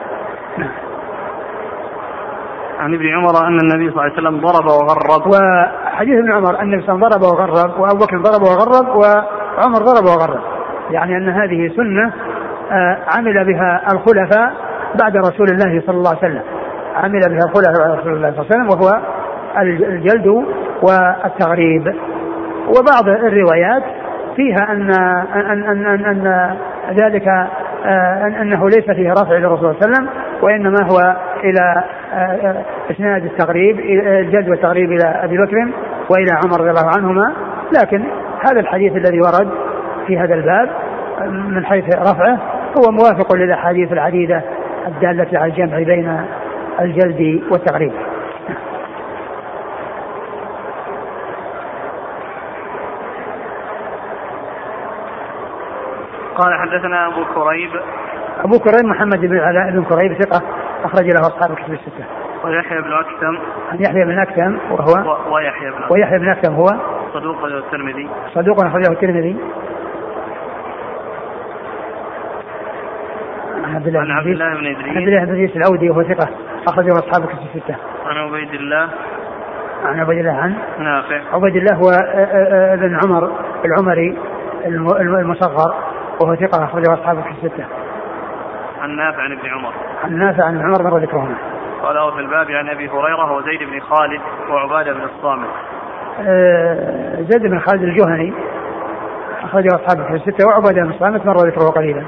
عن ابن عمر أن النبي صلى الله عليه وسلم ضرب وغرب. وحديث ابن عمر أن النبي صلى الله عليه وسلم ضرب وغرب، وأبو بكر ضرب وغرب، وعمر ضرب وغرب، يعني أن هذه سنة عمل بها الخلفاء بعد رسول الله صلى الله عليه وسلم، عمل بها الخلفاء بعد رسول الله صلى الله عليه وسلم، وهو الجلد والتغريب. وبعض الروايات فيها أن ذلك أنه ليس فيه رفع للرسول صلى الله عليه وسلم، وإنما هو إلى إسناد التغريب الجلد والتغريب إلى أبي بكر وإلى عمر رضي الله عنهما. لكن هذا الحديث الذي ورد في هذا الباب من حيث رفعه هو موافق للأحاديث العديدة الدالة على الجمع بين الجلد والتغريب. قال حدثنا أبو كريب محمد بن علاء بن كريب ثقة أخرج له أصحاب الكتب الستة. ويحيى بن أكثم يحيى بن أكثم وهو ويحيى بن أكثم هو صدوق أخرجه الترمذي. عن عبد الله بن إدريس الأودي وهو ثقة أخرجه أصحاب الكتب الستة. عن عبيد الله عن نافع. عبيد الله هو ابن عمر العمري المصغر وهو ثقة أخرجه أصحاب الكتب الستة. عن نافع عن ابن عمر. عن نافع عن عمر مر ذكرهما. قال في الباب عن أبي هريرة وزيد بن خالد وعبادة بن الصامت. زيد بن خالد الجهني أخرجه أصحاب الكتب الستة، وعبادة بن الصامت مر ذكره قليلا.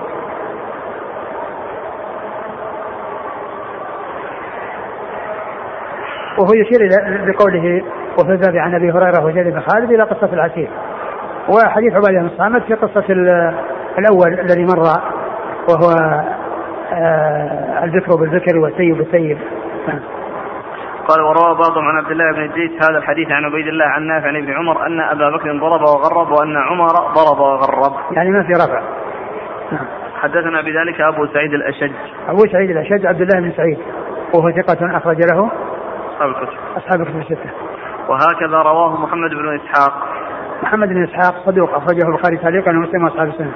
وهو يشير بقوله وفي الباب عن أبي هريرة وزيد بن خالد إلى قصة العسير. وحديث عبادة بن الصامت في قصة الأول الذي مر وهو الذكر بالذكر والثيب بالثيب. قال وروى بعضهم عن عبد الله بن إدريس هذا الحديث عن عبيد الله عن نافع عن ابن عمر أن أبا بكر ضرب وغرب وأن عمر ضرب وغرب، يعني ما في رفع. حدثنا بذلك أبو سعيد الأشج عبد الله بن سعيد وهو ثقة أخرج له أصحاب الكتب الستة. وهكذا رواه محمد بن إسحاق صدوق أخرجه البخاري تعليقا ومسلم وأصحاب السنة.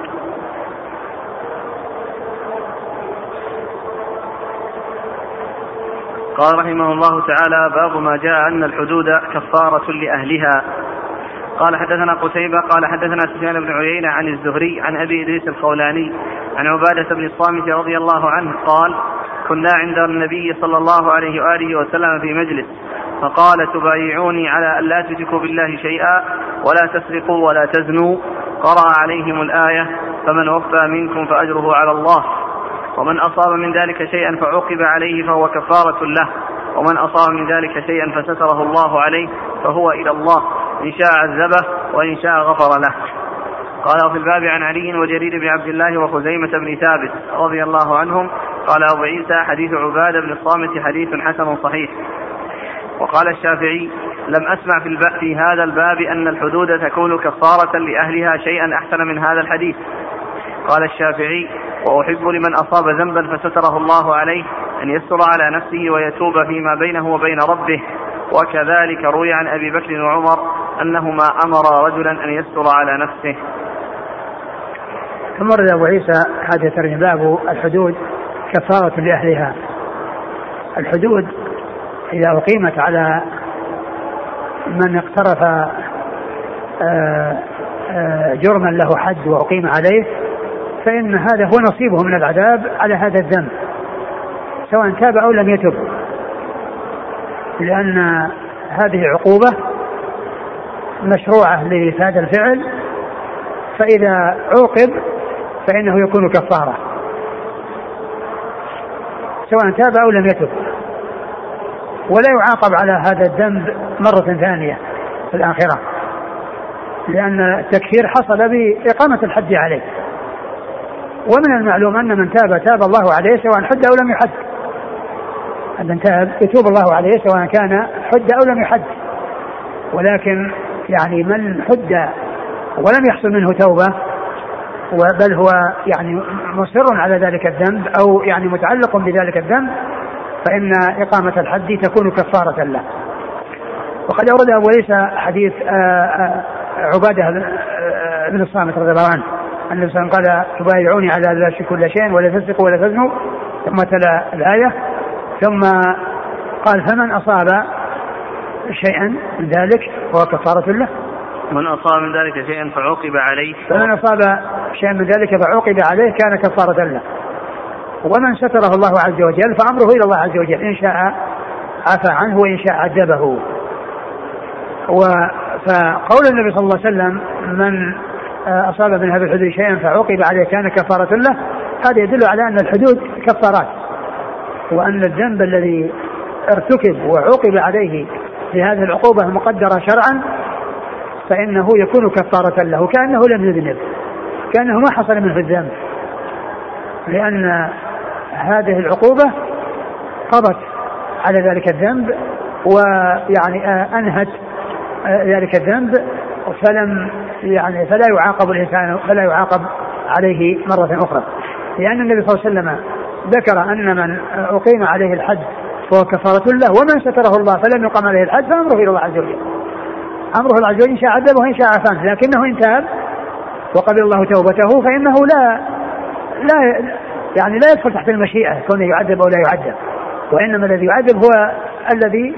قال رحمه الله تعالى باب ما جاء أن الحدود كفارة لأهلها. قال حدثنا قتيبة قال حدثنا سفيان بن عيينة عن الزهري عن أبي إدريس الخولاني عن عبادة بن الصامت رضي الله عنه قال كنا عند النبي صلى الله عليه وآله وسلم في مجلس فقال تبايعوني على أن لا تشركوا بالله شيئا ولا تسرقوا ولا تزنوا. قرأ عليهم الآية فمن وفى منكم فأجره على الله، ومن أصاب من ذلك شيئا فعوقب عليه فهو كفارة له، ومن أصاب من ذلك شيئا فستره الله عليه فهو إلى الله إن شاء عذبه وإن شاء غفر له. قال في الباب عن علي وجرير بن عبد الله وخزيمة بن ثابت رضي الله عنهم. قال أبو عيسى حديث عبادة بن الصامت حديث حسن صحيح. وقال الشافعي لم أسمع في هذا الباب أن الحدود تكون كفارة لأهلها شيئا أحسن من هذا الحديث. قال الشافعي وأحب لمن أصاب ذنبا فستره الله عليه أن يستر على نفسه ويتوب فيما بينه وبين ربه. وكذلك روي عن أبي بكر وعمر أنهما أمر رجلا أن يستر على نفسه. ثم رد أبو عيسى هذا ترجم باب الحدود كفارة لأهلها. الحدود إذا أقيمت على من اقترف جرما له حد وأقيم عليه فإن هذا هو نصيبه من العذاب على هذا الذنب سواء تاب أو لم يتب، لأن هذه عقوبة مشروعة لهذا الفعل، فإذا عوقب فإنه يكون كفارة سواء تاب أو لم يتب، ولا يعاقب على هذا الذنب مرة ثانية في الآخرة، لأن التكفير حصل بإقامة الحد عليه. ومن المعلوم أن من تاب الله عليه سواء حد أو لم يحد، من تاب يتوب الله عليه سواء كان حد أو لم يحد، ولكن يعني من حد ولم يحصل منه توبة بل هو يعني مصر على ذلك الذنب أو يعني متعلق بذلك الذنب، فإن إقامة الحد تكون كفارة له. وقد أورد أبو عيسى حديث عبادة بن الصامت رضي الله عنه أن النبي صلى الله عليه وسلم قال تبايعوني على لا تشركوا كل شيء ولا تسرقوا ولا تزنوا، ثم تلا الآية، ثم قال فمن أصاب شيئا من ذلك هو كفارة له. من أصاب من ذلك شيئا فعوقب عليه، فمن أصاب شيئا من ذلك فعوقب عليه كان كفارة له. ومن ستره الله عز وجل فأمره إلى الله عز وجل، إن شاء عفى عنه وإن شاء عذبه. فقول النبي صلى الله عليه وسلم من أصاب من هذا الحدود شيئا فعوقب عليه كان كفارة له، هذا يدل على أن الحدود كفارات، وأن الذنب الذي ارتكب وعوقب عليه بهذه العقوبة المقدرة شرعا فإنه يكون كفارة له كأنه لم يذنب، كأنه ما حصل منه الذنب، لأن هذه العقوبة قضت على ذلك الذنب ويعني أنهت ذلك الذنب، فلا يعاقب الإنسان فلا يعاقب عليه مرة أخرى، لأن النبي صلى الله عليه وسلم ذكر أن من أقيم عليه الحد فهو كفارة له، ومن ستره الله فلم يقم عليه الحد فأمره إلى الله عز وجل، أمره الله عز وجل إن شاء عذبه وإن شاء عفاه، لكنه إن تاب وقبل الله توبته فإنه لا يدخل تحت المشيئة كونه يعذب أو لا يعذب، وإنما الذي يعذب هو الذي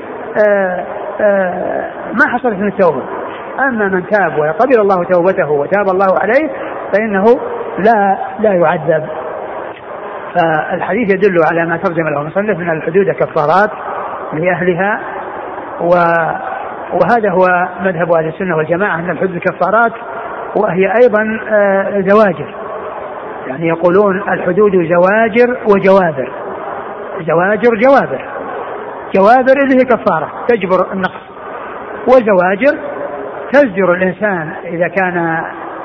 ما حصلت من التوبة. أما من تاب وقبل الله توبته وتاب الله عليه فإنه لا يعذب. فالحديث يدل على ما ترجم له المصنف من الحدود كفارات لأهلها، وهذا هو مذهب أهل السنة والجماعة أن الحدود كفارات، وهي أيضا زواجر، يعني يقولون الحدود زواجر وجوابر، زواجر جوابر اللي هي كفارة تجبر النقص، وزواجر تزجر الإنسان إذا كان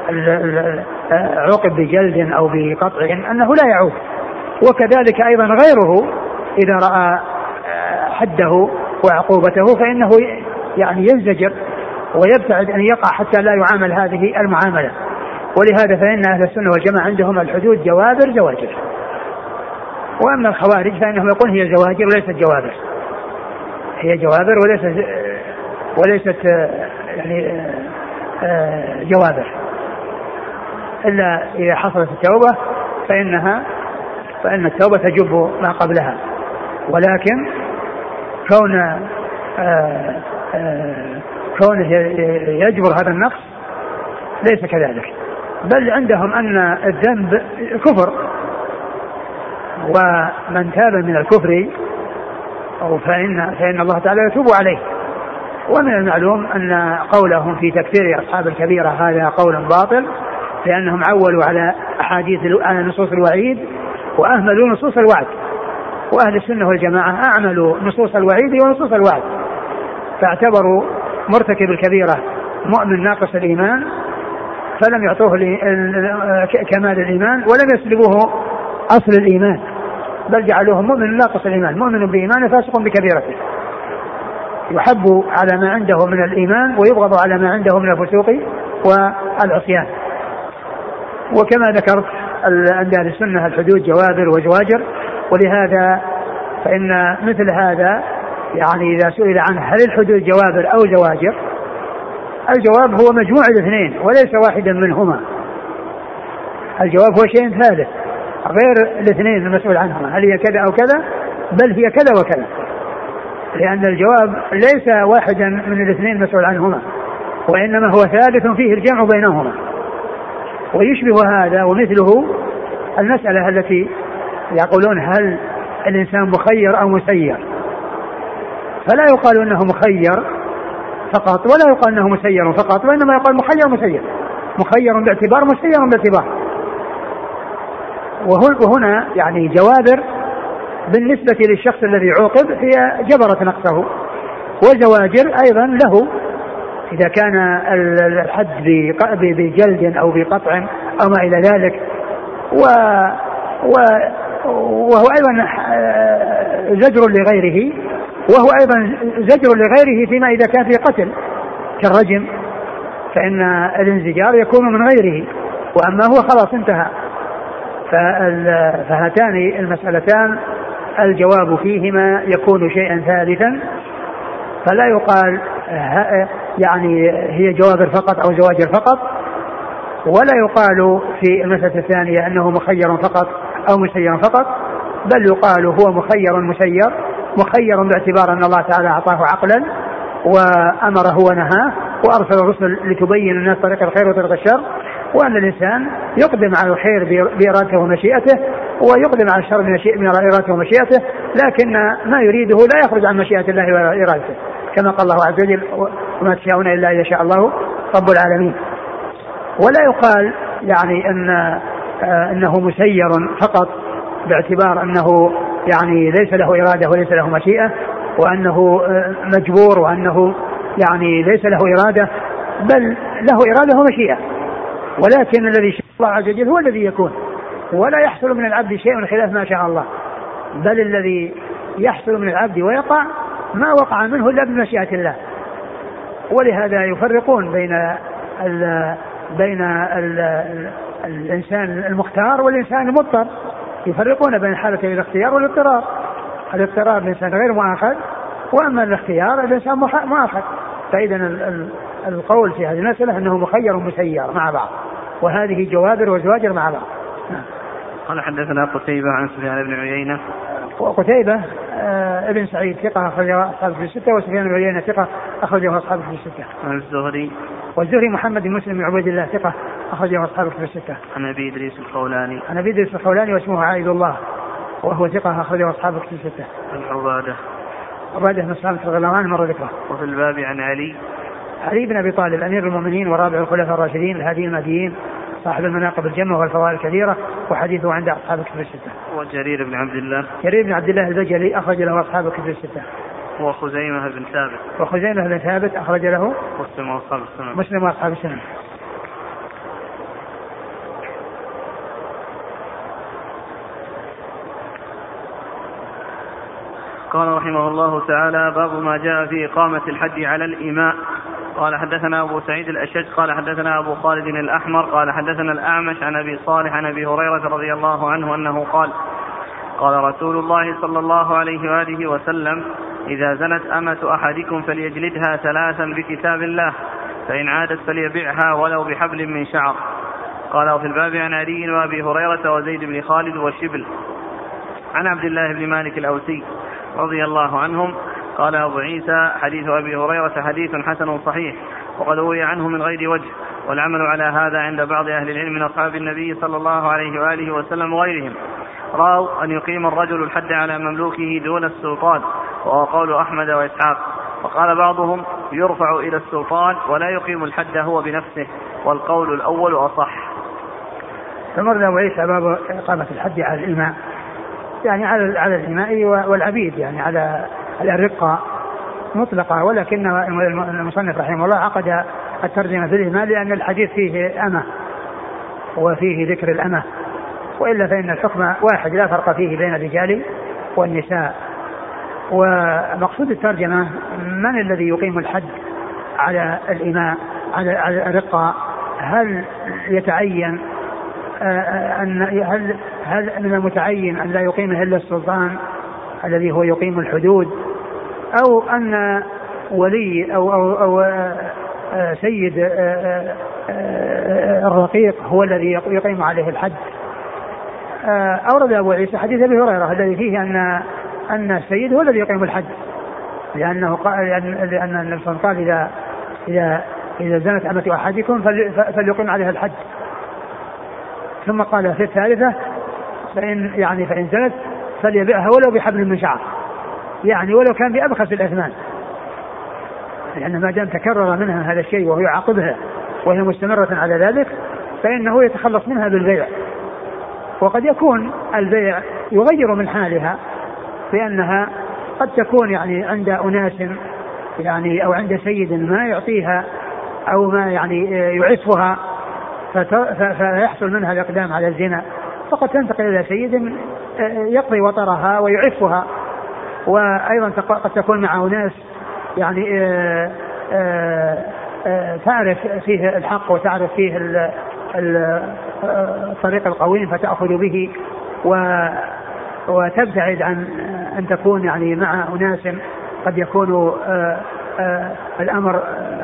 عوقب بجلد أو بقطع أنه لا يعود، وكذلك أيضا غيره إذا رأى حده وعقوبته فإنه يعني ينزجر ويبتعد أن يقع حتى لا يعامل هذه المعاملة. ولهذا فإن أهل السنة والجماعة عندهم الحدود جوابر زواجر، وأما الخوارج فإنهم يقولون هي زواجر وليست جوابر، هي جوابر وليست يعني جوابر، إلا إذا حصلت التوبة فإن التوبة تجب ما قبلها، ولكن كونه يجبر هذا النقص ليس كذلك، بل عندهم أن الذنب كفر، ومن تاب من الكفر فإن الله تعالى يتوب عليه. ومن المعلوم أن قولهم في تكفير أصحاب الكبيرة هذا قول باطل، لأنهم عولوا على على نصوص الوعيد وأهملوا نصوص الوعد، وأهل السنة والجماعة أعملوا نصوص الوعيد ونصوص الوعد، فاعتبروا مرتكب الكبيرة مؤمن ناقص الإيمان فلم يعطوه كمال الإيمان ولم يسلبوه أصل الإيمان، بل جعلوه مؤمن ناقص الإيمان، مؤمن بإيمانه فاسق بكبيرته، يحب على ما عنده من الإيمان ويبغض على ما عنده من الفسوق والعصيان. وكما ذكرت عند أهل السنة الحدود جوابر وزواجر، ولهذا فإن مثل هذا يعني إذا سئل عنه هل الحدود جوابر أو زواجر، الجواب هو مجموع الاثنين وليس واحدا منهما، الجواب هو شيء ثالث غير الاثنين المسؤول عنهما، هل هي كذا أو كذا، بل هي كذا وكذا، لأن الجواب ليس واحدا من الاثنين المسؤول عنهما، وإنما هو ثالث فيه الجمع بينهما. ويشبه هذا ومثله المسألة التي يقولون هل الإنسان مخير أو مسير، فلا يقال أنه مخير فقط ولا يقال أنه مسير فقط، وإنما يقال مخير مسير، مخير باعتبار مسير باعتبار. وهنا يعني جوابر بالنسبة للشخص الذي عوقب هي جبرت نقصه، وزواجر أيضا له إذا كان الحد بجلد أو بقطع أو ما إلى ذلك، وهو أيضا زجر لغيره، وهو أيضا زجر لغيره فيما إذا كان في قتل كالرجم، فإن الانزجار يكون من غيره، وأما هو خلاص انتهى. فهاتان المسألتان الجواب فيهما يكون شيئا ثالثا، فلا يقال يعني هي جوابر فقط أو زواجر فقط، ولا يقال في المسألة الثانية أنه مخير فقط أو مسير فقط، بل يقال هو مخير مسير، مخير باعتبار أن الله تعالى أعطاه عقلا وأمره ونهاه وأرسل الرسل لتبين الناس طريق الخير وطريق الشر، وأن الإنسان يقدم على الخير بإرادته ومشيئته، ويقدم على الشر بإرادته ومشيئته، لكن ما يريده لا يخرج عن مشيئة الله وإرادته، كما قال الله عز وجل وما تشاءون إلا إذا شاء الله رب العالمين. ولا يقال يعني أنه مسير فقط باعتبار أنه يعني ليس له إرادة وليس له مشيئة، وأنه مجبور، وأنه يعني ليس له إرادة، بل له إرادة ومشيئة، ولكن الذي شاء الله عز وجل هو الذي يكون، ولا يحصل من العبد شيء خلاف ما شاء الله، بل الذي يحصل من العبد ويقع ما وقع منه إلا بمشيئة الله. ولهذا يفرقون بين الإنسان المختار والإنسان المضطر، يفرقون بين حالة الاختيار والاضطرار. الاضطرار الإنسان غير مؤاخذ، وأما الاختيار الإنسان مؤاخذ. فإذا القول في هذه المسألة أنه مخير مسير مع بعض، وهذه جوابر وزواجر مع بعض. قال حدثنا قتيبة عن سفيان بن عيينة. وقتيبة ابن سعيد ثقة أخرجه أصحابه في الستة، وسفيان بن عيينة ثقة أخرجه أصحابه في الستة. عن الزهري. والزهري محمد بن مسلم بن عبيد الله ثقة أخرجه أصحابه في الستة. عن أبي إدريس الخولاني. عن أبي إدريس الخولاني واسمه عائد الله، وهو ثقة أخرجه أصحابه في الستة. عن عبادة بن صامت رضي الله عنه مر ذكره. وفي الباب عن علي بن أبي طالب أمير المؤمنين ورابع الخلفاء الراشدين الهادي المهديين صاحب المناقب الجمة والفضائل الكثيرة، وحديثه عند أصحاب الكتب الستة. وجرير بن عبد الله. جرير بن عبد الله البجلي أخرج له أصحاب الكتب الستة. وخزيمة بن ثابت. وخزيمة بن ثابت أخرج له مسلم وأصحاب السنن. قال رحمه الله تعالى: باب ما جاء في إقامة الحد على الإماء. قال حدثنا أبو سعيد الأشج قال حدثنا أبو خالد الأحمر قال حدثنا الأعمش عن أبي صالح عن أبي هريرة رضي الله عنه أنه قال: قال رسول الله صلى الله عليه وآله وسلم: إذا زنت أمة أحدكم فليجلدها 3 بكتاب الله، فإن عادت فليبعها ولو بحبل من شعر. قال: وفي الباب عن علي وأبي هريرة وزيد بن خالد وشبل عن عبد الله بن مالك الأوسي رضي الله عنهم. قال أبو عيسى: حديث أبي هريرة حديث حسن صحيح، وقد روي عنه من غير وجه، والعمل على هذا عند بعض أهل العلم من أصحاب النبي صلى الله عليه وآله وسلم وغيرهم. رأوا أن يقيم الرجل الحد على مملوكه دون السلطان، وهو قول أحمد وإسحاق. وقال بعضهم: يرفع إلى السلطان ولا يقيم الحد هو بنفسه، والقول الأول أصح. فمر أبو عيسى باب إقامة الحد على الإماء، يعني على الإماء والعبيد، يعني على الرقة مطلقة، ولكن المصنف رحمه الله عقد الترجمة في الإماء لأن الحديث فيه أمة وفيه ذكر الأمة، وإلا فإن الحكم واحد لا فرق فيه بين الرجال والنساء. ومقصود الترجمة من الذي يقيم الحد على الإماء على الرقة؟ هل يتعين هل من المتعين أن لا يقيمه إلا السلطان الذي هو يقيم الحدود، أو أن ولي أو سيد الرقيق هو الذي يقيم عليه الحد؟ أورد أبو عيسى حديث أبي هريرة الذي فيه أن السيد هو الذي يقيم الحد، لأن النبي صلى الله عليه وسلم قال: إذا زنت أمة أحدكم فليقيم عليها الحد. ثم قال في الثالثة: فإن زنت فليبيعها ولو بحبل من شعر، يعني ولو كان بأبخس الأثمان، لأن ما دام تكرر منها هذا الشيء وهو يعاقبها وهي مستمرة على ذلك فإنه يتخلص منها بالبيع. وقد يكون البيع يغير من حالها، لأنها قد تكون يعني عند أناس يعني أو عند سيد ما يعطيها أو ما يعني يعفها فيحصل منها الإقدام على الزنا، فقد تنتقل إلى سيد يقضي وطرها ويعفها. وأيضا قد تكون مع أناس يعني تعرف فيه الحق وتعرف فيه الطريق القويم فتأخذ به وتبتعد عن أن تكون يعني مع أناس قد يكون الأمر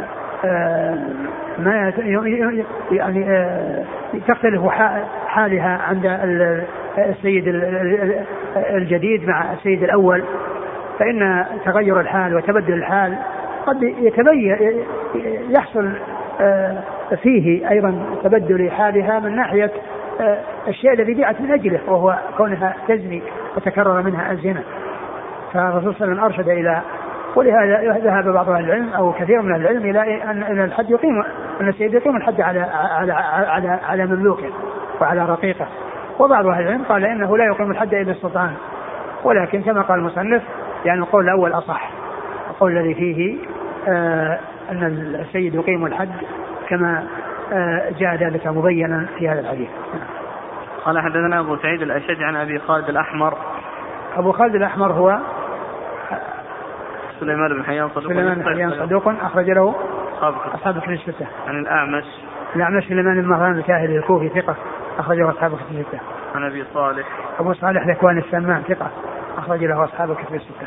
ما يعني تختلف حالها عند السيد الجديد مع السيد الأول، فإن تغير الحال وتبدل الحال قد يحصل فيه أيضا تبدل حالها من ناحية الشيء الذي بيعت من أجله، وهو كونها تزني وتكرر منها الزنا. فالرسول صلى الله عليه وسلم أرشد إلى، ولهذا ذهب بعض أهل العلم أو كثير من أهل العلم إلى أن الحد يقيم، أن السيد يقيم الحد على مملوكه وعلى رقيقه. وبعض أهل العلم قال إنه لا يقيم الحد إلا السلطان، ولكن كما قال المصنف يعني القول الأول أصح، القول الذي فيه أن السيد يقيم الحد كما جاء ذلك مبينا في هذا الحديث. قال حدثنا أبو سعيد الأشج عن أبي خالد الأحمر. أبو خالد الأحمر هو سليمان بن حيان صدوق أخرج له أصحاب الكتب الستة. عن الأعمش سليمان بن مهران الكاهلي الكوفي ثقة أخرج له أصحاب الكتب الستة. عن أبي صالح أبو صالح ذكوان السمان ثقة أخرج له أصحاب الكتب الستة.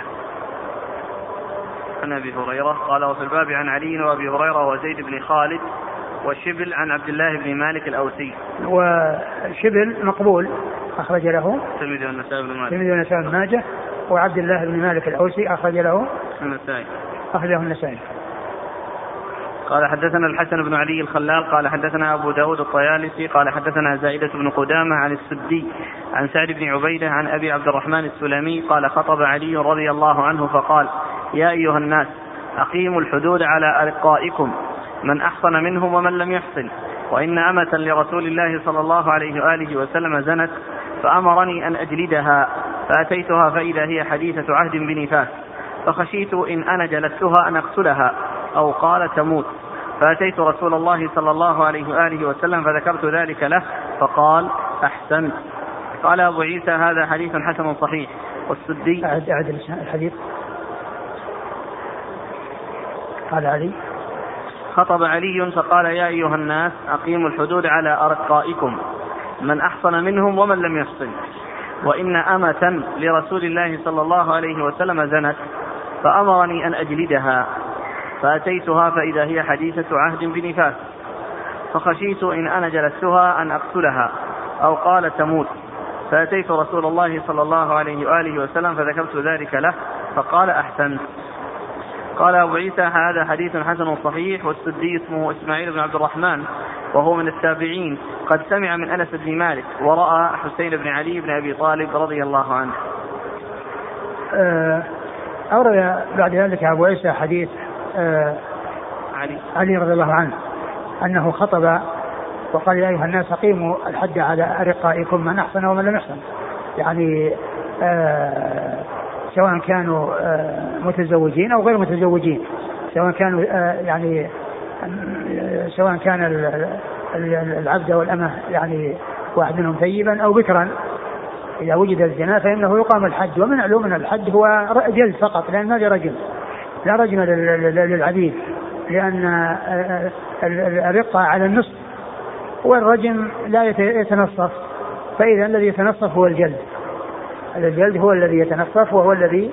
عن أبي هريرة قال وفي الباب عن علي وأبي هريرة وزيد بن خالد وشبل عن عبد الله بن مالك الأوسي. وشبل مقبول أخرج له الترمذي والنسائي بن ماجه، وعبد الله بن مالك الأوسي أخرج له النسائي. قال حدثنا الحسن بن علي الخلال قال حدثنا أبو داود الطيالسي قال حدثنا زائدة بن قدامة عن السدي عن سعد بن عبيدة عن أبي عبد الرحمن السلمي قال خطب علي رضي الله عنه فقال يا أيها الناس أقيموا الحدود على أرقائكم من أحصن منهم ومن لم يحصن، وإن أمة لرسول الله صلى الله عليه وآله وسلم زنت فأمرني أن أجلدها، فأتيتها فإذا هي حديثة عهد بنفاس، فخشيت إن أنا جلدتها أن أقتلها أو قال تموت، فأتيت رسول الله صلى الله عليه وآله وسلم فذكرت ذلك له فقال أحسنت. قال أبو عيسى هذا حديث حسن صحيح. والسدي أعد الحديث. قال علي خطب علي فقال يا أيها الناس أقيموا الحدود على أرقائكم من أحصن منهم ومن لم يحصن، وإن أمة لرسول الله صلى الله عليه وسلم زنت فأمرني أن أجلدها، فأتيتها فإذا هي حديثة عهد بنفاس، فخشيت إن أنا جلستها أن أقتلها أو قال تموت، فأتيت رسول الله صلى الله عليه وآله وسلم فذكرت ذلك له فقال أحسنت. قال أبو عيسى هذا حديث حسن صحيح. والسدي اسمه إسماعيل بن عبد الرحمن وهو من التابعين، قد سمع من أنس بن مالك ورأى حسين بن علي بن أبي طالب رضي الله عنه. أورد بعد ذلك أبو عيسى حديث علي رضي الله عنه أنه خطب وقال يا أيها الناس أقيموا الحد على أرقائكم من أحسن ومن لم يحسن، يعني سواء كانوا متزوجين أو غير متزوجين، سواء كانوا يعني سواء كان العبد والأمة يعني واحد منهم ثيبا أو بكرا، إذا وجد الزنا فإنه يقام الحد. ومن علوم أن الحد هو جلد فقط، لأن ما لرجم لا رجم للعبيد، لأن الرقة على النصف والرجم لا يتنصف، فإذا الذي يتنصف هو الجلد. الجلد هو الذي يتنصف وهو الذي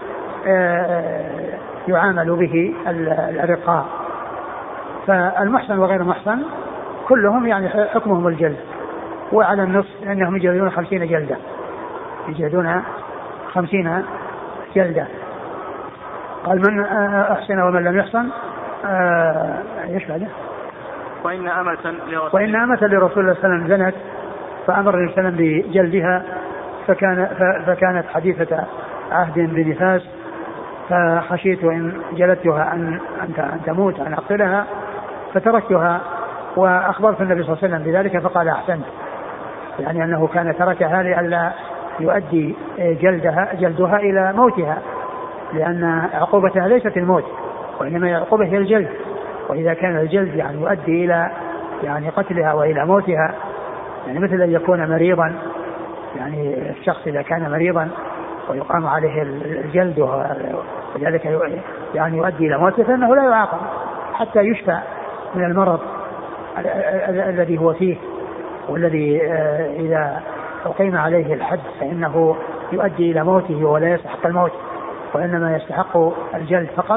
يعامل به الرقاء. فالمحسن وغير المحسن كلهم يعني حكمهم الجلد، وعلى النصف أنهم يجلدون 50 جلدة، يجلدون 50 جلدة. قال من أحسن ومن لم يحسن ايش بعده؟ وإن أمة لرسول الله صلى الله عليه وسلم زنت فأمر النبي صلى الله عليه وسلم بجلدها، فكانت حديثة عهد بنفاس، فخشيت إن جلدتها أن تموت أن أقتلها، فتركتها وأخبرت النبي صلى الله عليه وسلم بذلك فقال أحسنت، يعني أنه كان تركها لئلا يؤدي جلدها إلى موتها، لأن عقوبتها ليست الموت وإنما عقوبة هي الجلد، وإذا كان الجلد يعني يؤدي إلى يعني قتلها وإلى موتها، يعني مثل أن يكون مريضا، يعني الشخص إذا كان مريضا ويقام عليه الجلد وذلك يعني يؤدي إلى موته فإنه لا يعاقب حتى يشفى من المرض الذي هو فيه، والذي إذا أقيم عليه الحد فإنه يؤدي إلى موته ولا يستحق الموت وإنما يستحق الجلد فقط.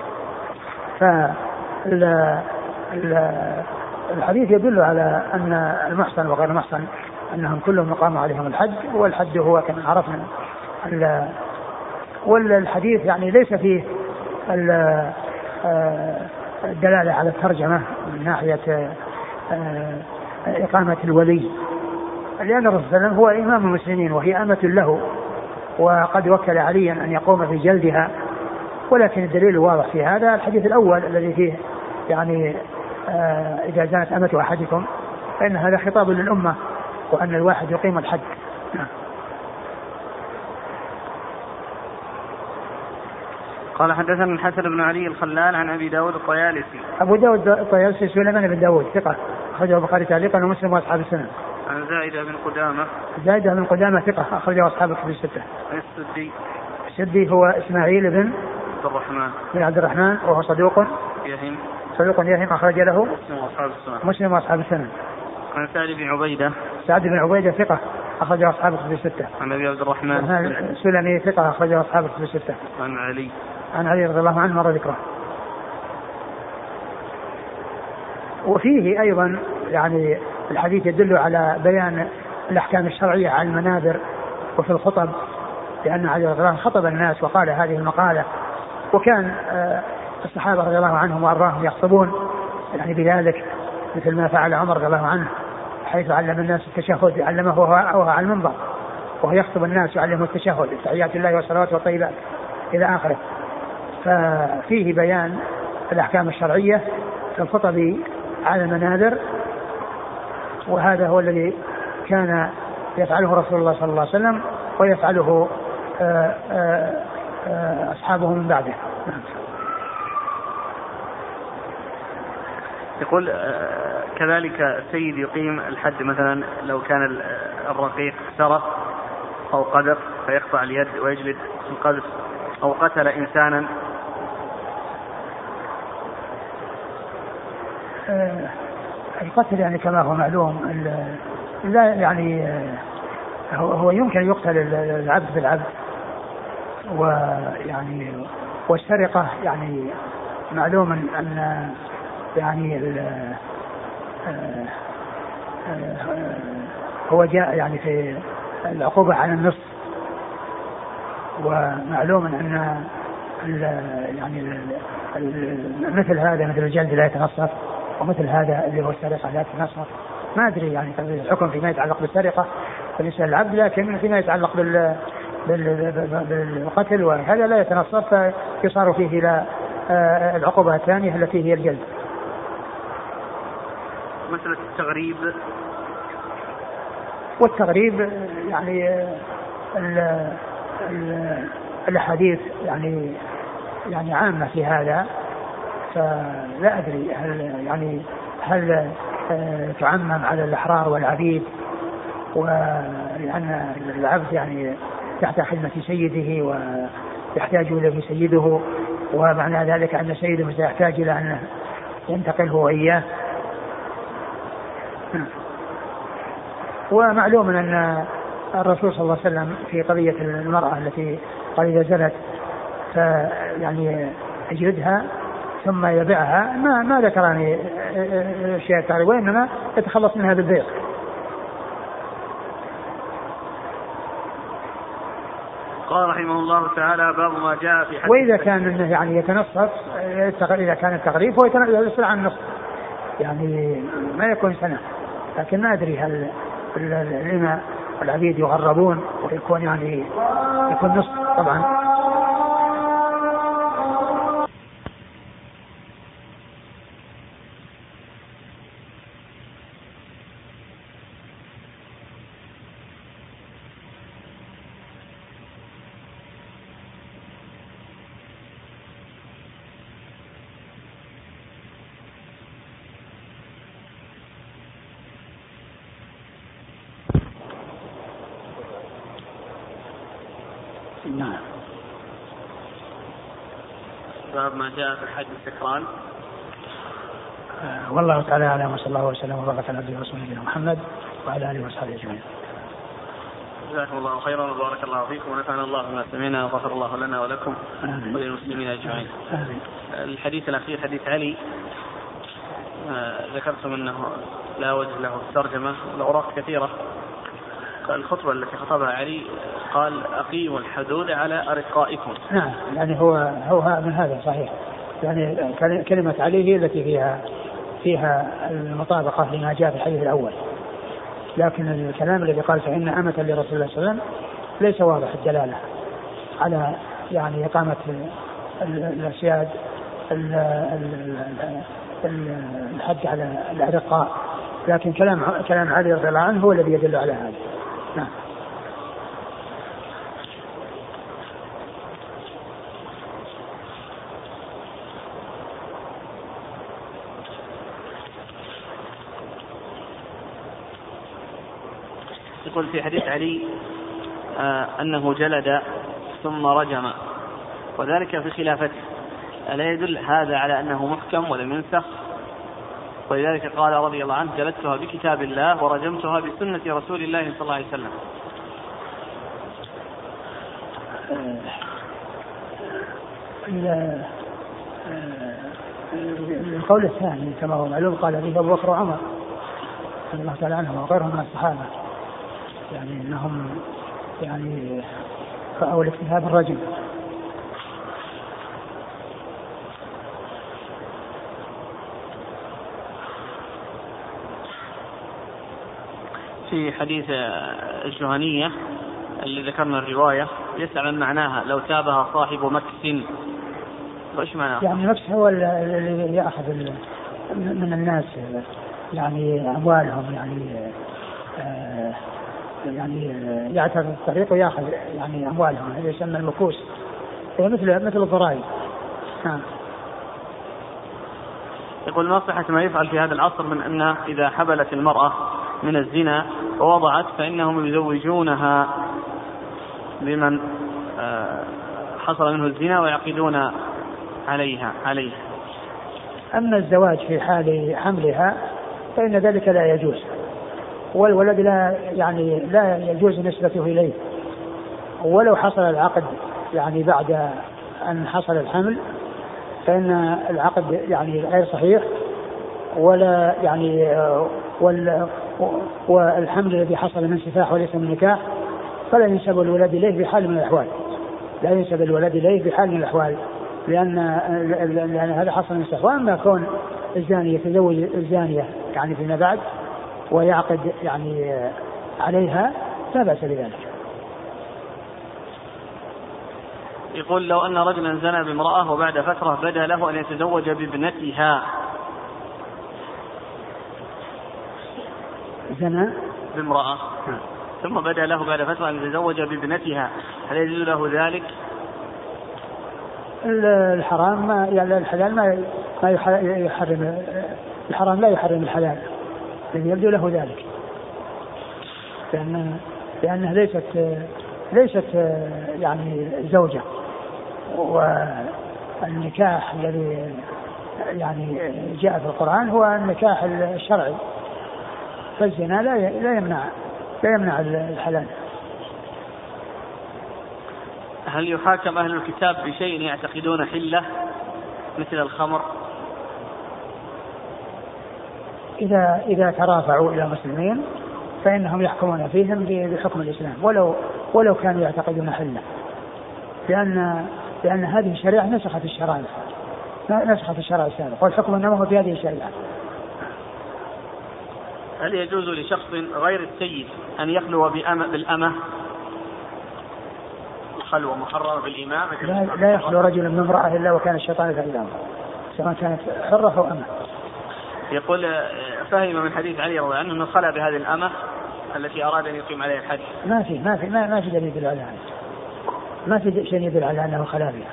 فالحديث يدل على أن المحصن وغير المحصن أنهم كلهم يقام عليهم الحد، والحد هو كما عرفنا. والحديث يعني ليس فيه الدلالة على الترجمة من ناحية إقامة الولي، لأن الرسول صلى الله عليه وسلم هو إمام المسلمين وهي أمة له، وقد وكل عليا أن يقوم في جلدها، ولكن الدليل الواضح في هذا الحديث الأول الذي فيه يعني إذا زانت أمة أحدكم، فإن هذا خطاب للأمة وأن الواحد يقيم الحد. قال حدثنا الحسن بن علي الخلال عن أبي داود الطيالسي. أبو داود الطيالسي سليمان بن داود ثقة أخرجه البخاري تعليقا ومسلم وأصحاب السنن. عن زائدة بن قدامة. زائدة بن قدامة ثقة أخرجه أصحاب الكتب الستة. عن السدي هو إسماعيل بن عبد الرحمن وهو صدوق يهم أخرج له مسلم وأصحاب السنن. عن سعد بن عبيدة ثقة أخرجه أصحاب الكتب الستة. عن أبي عبد الرحمن سلمي ثقة أخرجه أصحاب الكتب الستة. عن علي رضي الله عنه مر ذكره. وفيه أيضا يعني الحديث يدل على بيان الأحكام الشرعية على المنابر وفي الخطب، لأن علي رضي الله عنه خطب الناس وقال هذه المقالة، وكان الصحابة رضي الله عنهم وأرضاهم يخطبون يعني بذلك، مثل ما فعل عمر رضي الله عنه حيث علم الناس التشهد، علمه وهو على المنبر وهو يخطب الناس وعلمه التشهد تحيات الله والصلوات والطيبات إلى آخره. ففيه بيان الأحكام الشرعية في الخطب على المنابر، وهذا هو الذي كان يفعله رسول الله صلى الله عليه وسلم ويفعله أصحابه من بعده. يقول كذلك السيد يقيم الحد مثلا لو كان الرقيق سرق أو قذف فيقطع اليد ويجلد القذف، أو قتل إنسانا. القتل يعني كما هو معلوم لا يعني هو يمكن يقتل العبد بالعبد، ويعني والسرقة يعني معلوم أن يعني هو جاء يعني في العقوبة على النصف، ومعلوم أن يعني مثل هذا مثل الجلد لا يتنصف، ومثل هذا اللي هو السرقة لا يتنصف. ما أدري يعني الحكم فيما يتعلق بالسرقة بالنسبة للعبد، لكن فيما يتعلق بالقتل وهذا لا يتنصف، فيصار فيه إلى العقوبة الثانية التي هي الجلد. مسألة التغريب، والتغريب يعني الأحاديث يعني عامة في هذا، فلا أدري هل تعمم على الأحرار والعبيد، ولأن العبد يعني تحت خدمة سيده ويحتاج إليه سيده، ومعنى ذلك أن سيده سيحتاج إلى أن ينتقل هو إياه. ومعلوم أن الرسول صلى الله عليه وسلم في قضية المرأة التي قال إذا زنت يعني يجلدها ثم يبيعها ما ذكرني شيء تعرف، وإنما يتخلص منها بالبيع. قال رحمه الله تعالى باب ما جاء في حديث. وإذا كان إنه يعني يتنصف، إذا كان التغريف هو يصل عن النصف يعني ما يكون سنة، لكن ما أدري هل العلماء والعبيد يغربون ويكون يعني يكون نصف طبعا. نعم. باب ما جاء في حد السكران. والله تعالى أعلم، وصلى الله وسلم وبارك على عبده ورسوله محمد وعلى آله وصحبه أجمعين. جزاكم الله خيرا وبارك الله فيكم ونفعنا الله بما سمعنا وغفر الله لنا ولكم وللمسلمين أجمعين. الحديث الأخير حديث علي، ذكرتم أنه لا وجه له الترجمة، الأوراق كثيرة. الخطبة التي خطبها علي قال أقيموا الحدود على أرقائكم. نعم، يعني هو من هذا صحيح، يعني كلمة علي هي التي فيها المطابقة لما جاء في الحديث الأول، لكن الكلام الذي قال فإن أمة لرسول الله صلى الله عليه وسلم ليس واضح الدلالة على يعني إقامة الأسياد الحد على الأرقاء، لكن كلام علي رضي الله عنه هو الذي يدل على هذا. نعم. يقول في حديث علي أنه جلد ثم رجم وذلك في خلافته، ألا يدل هذا على أنه محكم ولم ينسخ؟ ولذلك قال رضي الله عنه جلدتها بكتاب الله ورجمتها بسنة رسول الله صلى الله عليه وسلم. القول الثاني كما هو معلوم قال به أبو بكر وعمر رضي الله تعالى عنهم وغيرهم من الصحابة، يعني أنهم يعني رأوا الاكتفاء بالرجم. في حديث الجهنية اللي ذكرنا الرواية يسأل عن معناها لو تابها صاحب مكس، وإيش معناها؟ يعني مكس هو اللي يأخذ من الناس يعني أموالهم، يعني يعترض الطريق ويأخذ يعني أموالهم، هذا يسمى المكوس، هو مثل الضرائب. يقول ما صحة ما يفعل في هذا العصر من أن إذا حبلت المرأة من الزنا ووضعت فإنهم يزوجونها بمن حصل منه الزنا ويعقدون عليه. أما الزواج في حال حملها فإن ذلك لا يجوز، والولد لا يجوز نسبته إليه، ولو حصل العقد يعني بعد أن حصل الحمل فإن العقد يعني غير صحيح، ولا يعني والحمل الذي حصل من سفاح وليس من نكاح فلا ينسب الولد إليه بحال من الأحوال، لا ينسب الولد إليه بحال من الأحوال، لأن هذا حصل من سفاح. وأما كون الزاني يتزوج الزانية يعني فيما بعد ويعقد يعني عليها لا بأس بذلك. يقول لو أن رجلا زنى بامرأة وبعد فترة بدا له أن يتزوج بابنتها، زنى بامرأة ثم بدا له بعد فترة أن يتزوج بابنتها، هل يجوز له ذلك؟ الحرام يعني الحلال ما يحرم، الحرام لا يحرم الحلال، لأن يبدو له ذلك، لأنها ليست يعني زوجة، والنكاح الذي يعني جاء في القرآن هو النكاح الشرعي، فالزنا لا يمنع الحلال. هل يحاكم أهل الكتاب بشيء يعتقدون حلة مثل الخمر؟ إذا ترافعوا إلى مسلمين فإنهم يحكمون فيهم بحكم الإسلام ولو كانوا يعتقدون حلة، لأن هذه الشريعة نسخت الشرائع السابقة، والحكم إنما هو في هذه الشريعة. هل يجوز لشخص غير السيد أن يخلو بالأمة خلوة محرمة بالإمام؟ لا يخلو رجل من امرأة إلا وكان الشيطان يتعلم سواء كانت حرة أو أمة. يقول فهم من حديث علي رضي الله عنه أنه خلى بهذه الأمة التي أراد أن يقيم عليها الحد. ما في دليل يدل على هذا، ما في شيء يدل على أنه خلى بها.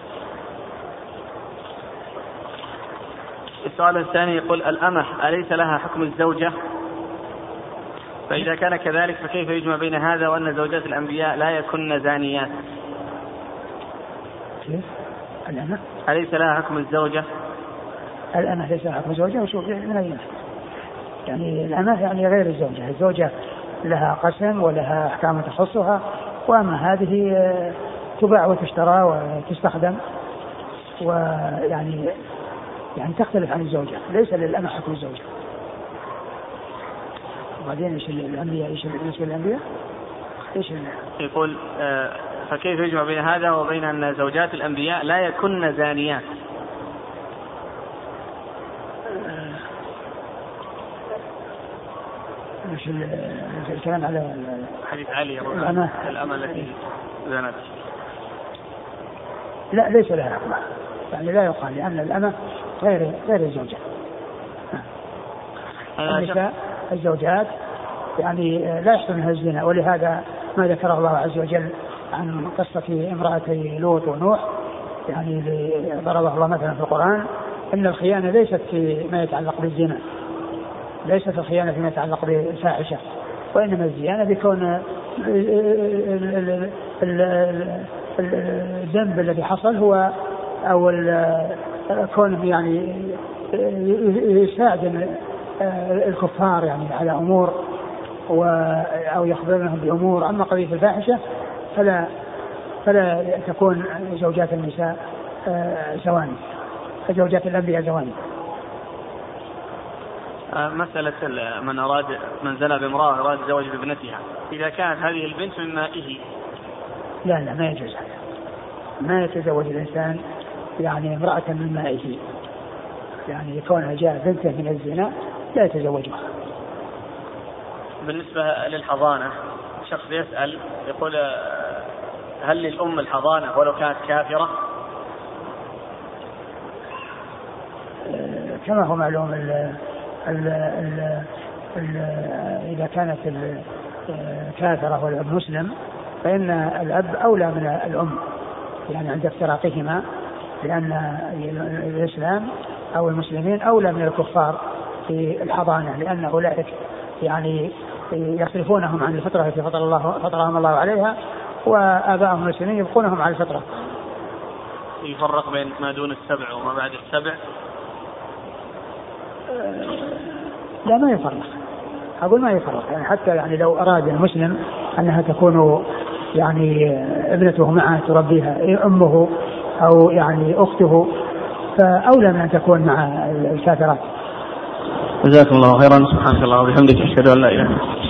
السؤال الثاني يقول الأمة أليس لها حكم الزوجة؟ فإذا كان كذلك فكيف يجمع بين هذا وأن زوجات الأنبياء لا يكن زانيات؟ كيف؟ الأمة أليس لها حكم الزوجة؟ الأمة ليس لها حكم الزوجة وشوف من أين يعني الأمة يعني غير الزوجة. الزوجة لها قسم ولها أحكام تخصها، وأما هذه تباع وتشترى وتستخدم ويعني تختلف عن الزوجة. ليس للأمة حكم الزوجة. وبعدين ايش الأنبياء بالنسبة للأنبياء ايش يقول فكيف يجمع بين هذا وبين أن زوجات الأنبياء لا يكن زانيات؟ ايش الكلام على حديث علي الأمة التي زانت؟ لا ليس لها حكم، يعني لا يقال لأن الأمة غير الزوجة. النساء الزوجات يعني لا يحصل منها الزنا، ولهذا ما ذكره الله عز وجل عن قصة امرأتي لوط ونوح يعني ضربه الله مثلا في القرآن أن الخيانة ليست في ما يتعلق بالزنا، ليست الخيانة فيما يتعلق بالفاحشة، وإنما الزيانة بكون الذنب الذي حصل هو أو كونه يعني يساعد الكفار يعني على أمور أو يخبرنهم بأمور. أما قضية الفاحشة فلا تكون زوجات النساء زواني، زوجات الأنبياء زواني. مسألة من زنى بامرأة أراد الزواج بابنتها، إذا كانت هذه البنت من مائه لا ما يجوز هذا، ما يتزوج الإنسان يعني امرأة من مائه، يعني كونها جاء بنته من الزنا لا يتزوجها. بالنسبة للحضانة شخص يسأل يقول هل للأم الحضانة ولو كانت كافرة؟ كما هو معلوم إذا كانت كافرة والأب مسلم فإن الأب أولى من الأم يعني عند افتراقهما، لأن الإسلام أو المسلمين أولى من الكفار في الحضانة، لأن أولئك يعني يصرفونهم عن الفطرة التي فطرهم الله عليها، وآباءهم المسلمين يبقونهم على الفطرة. يفرق بين ما دون السبع وما بعد السبع؟ لا ما يفرق، أقول ما يفرق يعني حتى يعني لو أراد المسلم أنها تكون يعني ابنته معه تربيها أمه أو يعني أخته فأولى من أن تكون مع الكافرات. جزاكم الله خيرا. سبحانك اللهم وبحمدك أشهد أن لا إله إلا أنت.